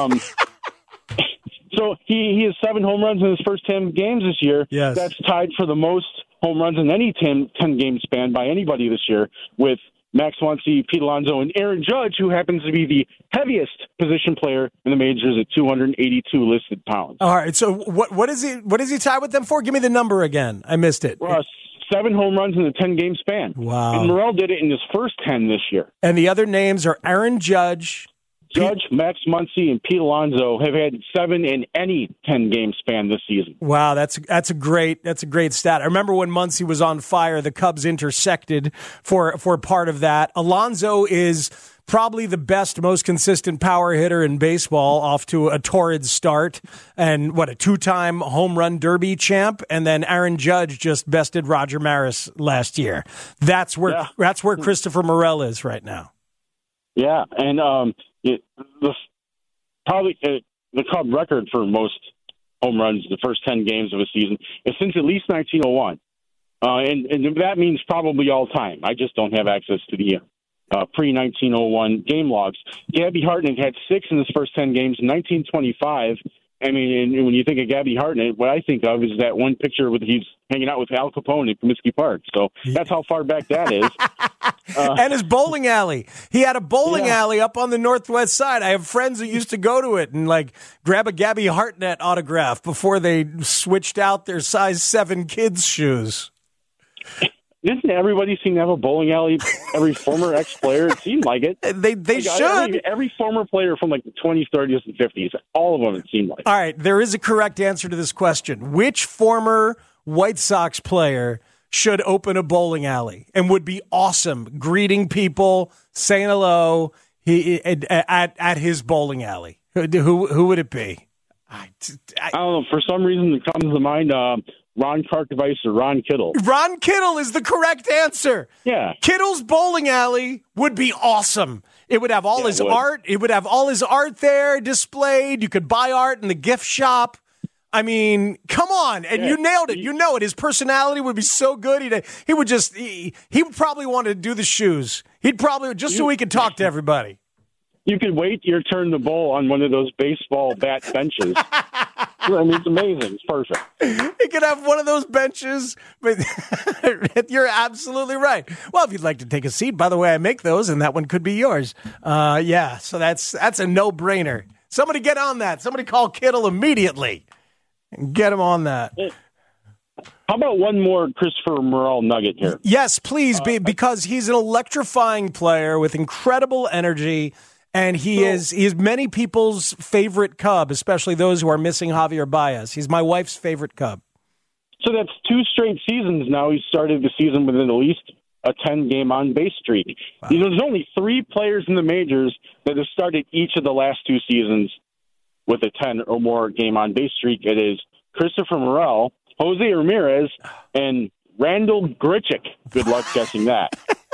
[SPEAKER 15] So he has 7 home runs in his first 10 games this year.
[SPEAKER 8] Yes.
[SPEAKER 15] That's tied for the most home runs in any 10-game span by anybody this year, with Max Muncy, Pete Alonso, and Aaron Judge, who happens to be the heaviest position player in the majors at 282 listed pounds.
[SPEAKER 8] All right. So what is he tied with them for? Give me the number again. I missed it.
[SPEAKER 15] 7 home runs in a 10-game span.
[SPEAKER 8] Wow.
[SPEAKER 15] And Morel did it in his first 10 this year.
[SPEAKER 8] And the other names are Aaron Judge,
[SPEAKER 15] Max Muncy, and Pete Alonso have had 7 in any 10-game span this season.
[SPEAKER 8] Wow, that's a great stat. I remember when Muncy was on fire, the Cubs intersected for part of that. Alonso is probably the best, most consistent power hitter in baseball, off to a torrid start, and a 2-time home run derby champ, and then Aaron Judge just bested Roger Maris last year. That's where Christopher Morel is right now.
[SPEAKER 15] Yeah, and the Cub record for most home runs the first 10 games of a season is since at least 1901. And that means probably all time. I just don't have access to the pre-1901 game logs. Gabby Hartnett had 6 in his first 10 games in 1925. I mean, and when you think of Gabby Hartnett, what I think of is that one picture with he's hanging out with Al Capone at Comiskey Park. So that's how far back that is.
[SPEAKER 8] And his bowling alley. He had a bowling alley up on the northwest side. I have friends that used to go to it and grab a Gabby Hartnett autograph before they switched out their size 7 kids' shoes.
[SPEAKER 15] Isn't everybody seem to have a bowling alley? Every former ex-player, it seemed like it.
[SPEAKER 8] They should.
[SPEAKER 15] Every former player from the 20s, 30s, and 50s, all of them, it seemed like.
[SPEAKER 8] All right, there is a correct answer to this question. Which former White Sox player should open a bowling alley and would be awesome greeting people, saying hello at his bowling alley? Who would it be?
[SPEAKER 15] I don't know. For some reason, it comes to mind Ron Karkovice or Ron Kittle.
[SPEAKER 8] Ron Kittle is the correct answer.
[SPEAKER 15] Yeah.
[SPEAKER 8] Kittle's bowling alley would be awesome. It would have all his art. It would have all his art there displayed. You could buy art in the gift shop. I mean, come on. And you nailed it. You know it. His personality would be so good. He would probably want to do the shoes. He'd probably, so he could talk to everybody.
[SPEAKER 15] You could wait your turn to bowl on one of those baseball bat benches. I mean, it's amazing. It's perfect.
[SPEAKER 8] He could have one of those benches, but you're absolutely right. Well, if you'd like to take a seat, by the way, I make those, and that one could be yours. So that's a no-brainer. Somebody get on that. Somebody call Kittle immediately and get him on that.
[SPEAKER 15] How about one more Christopher Morel nugget here?
[SPEAKER 8] Yes, please, because he's an electrifying player with incredible energy. And he is many people's favorite Cub, especially those who are missing Javier Baez. He's my wife's favorite Cub.
[SPEAKER 15] So that's 2 straight seasons now. He started the season with at least a 10-game on-base streak. Wow. There's only 3 players in the majors that have started each of the last 2 seasons with a 10 or more game on-base streak. It is Christopher Morel, Jose Ramirez, and Randall Grichuk. Good luck guessing that.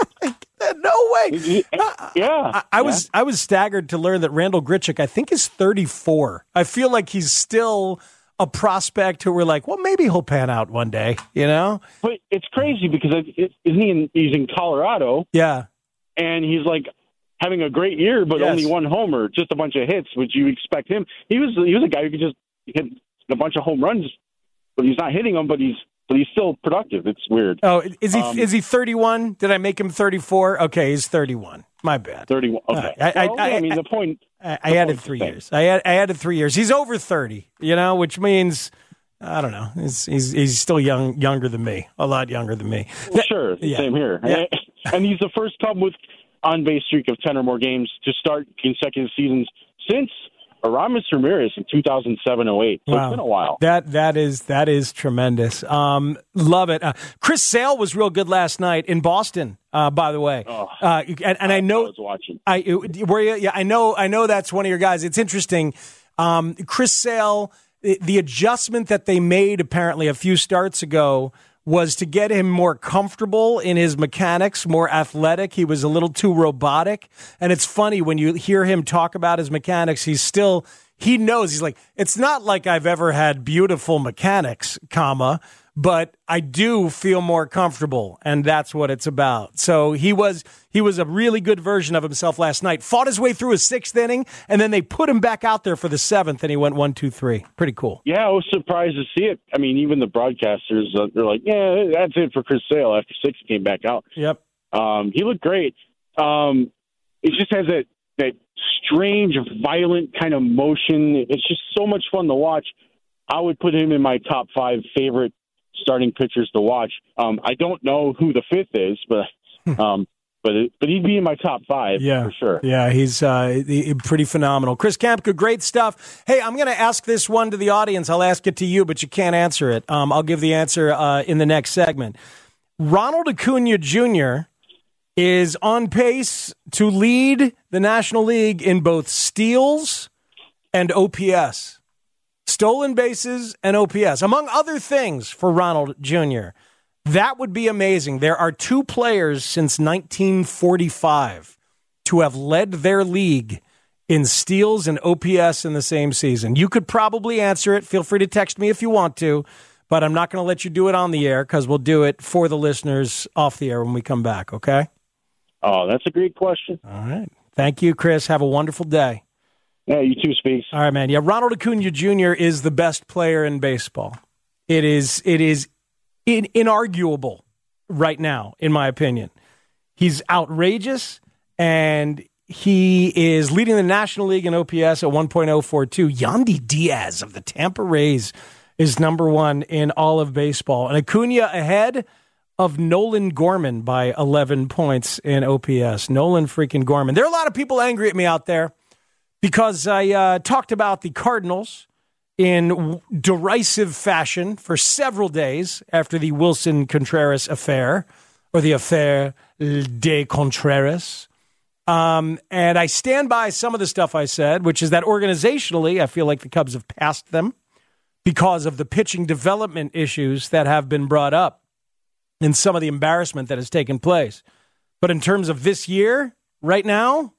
[SPEAKER 8] No way.
[SPEAKER 15] Yeah.
[SPEAKER 8] I was staggered to learn that Randall Grichuk, I think, is 34. I feel like he's still a prospect who we're like, well, maybe he'll pan out one day, you know?
[SPEAKER 15] But it's crazy because he's in Colorado.
[SPEAKER 8] Yeah.
[SPEAKER 15] And he's having a great year, but only 1 homer, just a bunch of hits, which you expect him. He was a guy who could just hit a bunch of home runs, but he's not hitting them, but he's still productive. It's weird.
[SPEAKER 8] Oh, is he 31? Did I make him 34? Okay, he's 31. My bad.
[SPEAKER 15] 31. Okay. The point.
[SPEAKER 8] I added 3 years. I added 3 years. He's over 30. Which means I don't know. He's still younger than me. A lot younger than me.
[SPEAKER 15] Sure.
[SPEAKER 8] Yeah.
[SPEAKER 15] Same here. Yeah. And he's the first Cub with on-base streak of 10 or more games to start consecutive seasons since Aramis Ramirez in 2007-08. So It's been a while.
[SPEAKER 8] That is tremendous. Love it. Chris Sale was real good last night in Boston. By the way, and I know
[SPEAKER 15] I was watching.
[SPEAKER 8] Were you? Yeah, I know that's one of your guys. It's interesting. Chris Sale, the adjustment that they made apparently a few starts ago was to get him more comfortable in his mechanics, more athletic. He was a little too robotic. And it's funny when you hear him talk about his mechanics, he knows, he's like, it's not like I've ever had beautiful mechanics, but I do feel more comfortable, and that's what it's about. So he was a really good version of himself last night. Fought his way through his 6th inning, and then they put him back out there for the 7th, and he went 1, 2, 3. Pretty cool.
[SPEAKER 15] Yeah, I was surprised to see it. I mean, even the broadcasters, they're like, yeah, that's it for Chris Sale after 6 he came back out.
[SPEAKER 8] Yep.
[SPEAKER 15] He looked great. It just has that strange, violent kind of motion. It's just so much fun to watch. I would put him in my top 5 favorite starting pitchers to watch. I don't know who the 5th is, but he'd be in my top 5 for sure.
[SPEAKER 8] Yeah, he's pretty phenomenal. Chris Kamka, great stuff. Hey, I'm going to ask this one to the audience. I'll ask it to you, but you can't answer it. I'll give the answer in the next segment. Ronald Acuna Jr. is on pace to lead the National League in both steals and OPS. Stolen bases and OPS, among other things for Ronald Jr. That would be amazing. There are 2 players since 1945 to have led their league in steals and OPS in the same season. You could probably answer it. Feel free to text me if you want to, but I'm not going to let you do it on the air because we'll do it for the listeners off the air when we come back, okay?
[SPEAKER 15] Oh, that's a great question.
[SPEAKER 8] All right. Thank you, Chris. Have a wonderful day.
[SPEAKER 15] Yeah, you too, Speaks.
[SPEAKER 8] All right, man. Yeah, Ronald Acuna Jr. is the best player in baseball. It is inarguable right now, in my opinion. He's outrageous, and he is leading the National League in OPS at 1.042. Yandy Diaz of the Tampa Rays is number 1 in all of baseball. And Acuna ahead of Nolan Gorman by 11 points in OPS. Nolan freaking Gorman. There are a lot of people angry at me out there because I talked about the Cardinals in derisive fashion for several days after the Wilson Contreras affair, or the affair de Contreras. And I stand by some of the stuff I said, which is that organizationally, I feel like the Cubs have passed them because of the pitching development issues that have been brought up and some of the embarrassment that has taken place. But in terms of this year, right now,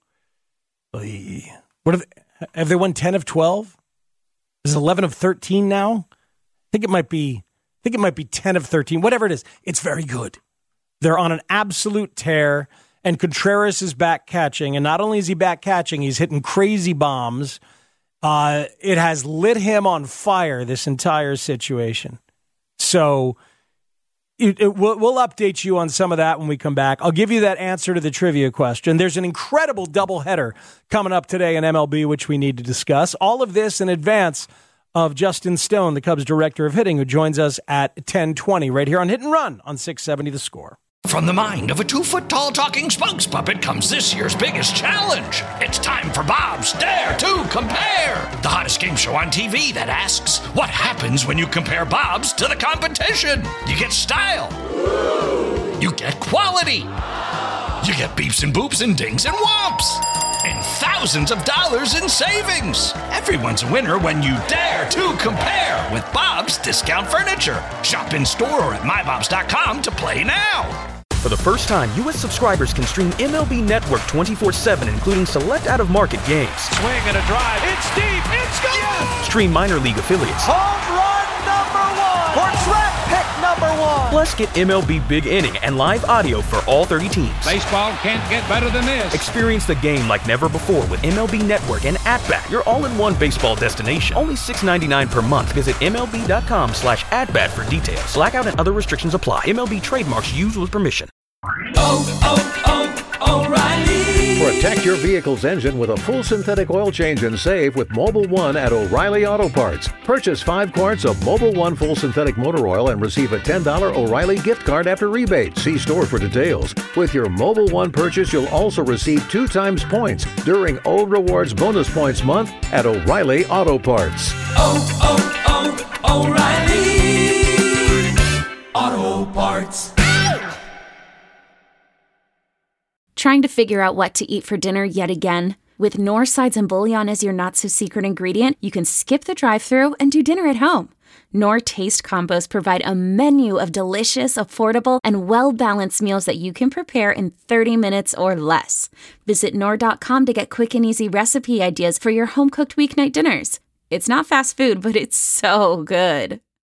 [SPEAKER 8] have they won 10 of 12? Is it 11 of 13 now? I think it might be 10 of 13. Whatever it is, it's very good. They're on an absolute tear, and Contreras is back catching. And not only is he back catching, he's hitting crazy bombs. It has lit him on fire, this entire situation. So we'll update you on some of that when we come back. I'll give you that answer to the trivia question. There's an incredible doubleheader coming up today in MLB, which we need to discuss. All of this in advance of Justin Stone, the Cubs director of hitting, who joins us at 10:20 right here on Hit and Run on 670 The Score.
[SPEAKER 3] From the mind of a 2-foot-tall talking spokes puppet comes this year's biggest challenge. It's time for Bob's Dare to Compare, the hottest game show on TV that asks, what happens when you compare Bob's to the competition? You get style. You get quality. You get beeps and boops and dings and whomps. And thousands of dollars in savings. Everyone's a winner when you dare to compare with Bob's Discount Furniture. Shop in store or at mybobs.com to play now.
[SPEAKER 1] For the first time, U.S. subscribers can stream MLB Network 24/7, including select out-of-market games.
[SPEAKER 2] Swing and a drive. It's deep. It's gone. Yes.
[SPEAKER 1] Stream minor league affiliates.
[SPEAKER 2] Home run number 1. For draft pick number 1.
[SPEAKER 1] Plus, get MLB Big Inning and live audio for all 30 teams.
[SPEAKER 20] Baseball can't get better than this.
[SPEAKER 1] Experience the game like never before with MLB Network and At-Bat, your all-in-one baseball destination. Only $6.99 per month. Visit MLB.com/AtBat for details. Blackout and other restrictions apply. MLB trademarks used with permission.
[SPEAKER 21] O'Reilly. Protect your vehicle's engine with a full synthetic oil change and save with Mobil 1 at O'Reilly Auto Parts. Purchase 5 quarts of Mobil 1 full synthetic motor oil and receive a $10 O'Reilly gift card after rebate. See store for details. With your Mobil 1 purchase, you'll also receive 2 times points during O Rewards Bonus Points Month at O'Reilly Auto Parts.
[SPEAKER 2] O'Reilly Auto Parts.
[SPEAKER 22] Trying to figure out what to eat for dinner yet again?
[SPEAKER 7] With Knorr sides and bouillon as your not-so-secret ingredient, you can skip the drive-thru and do dinner at home. Knorr Taste Combos provide a menu of delicious, affordable, and well-balanced meals that you can prepare in 30 minutes or less. Visit Knorr.com to get quick and easy recipe ideas for your home-cooked weeknight dinners. It's not fast food, but it's so good.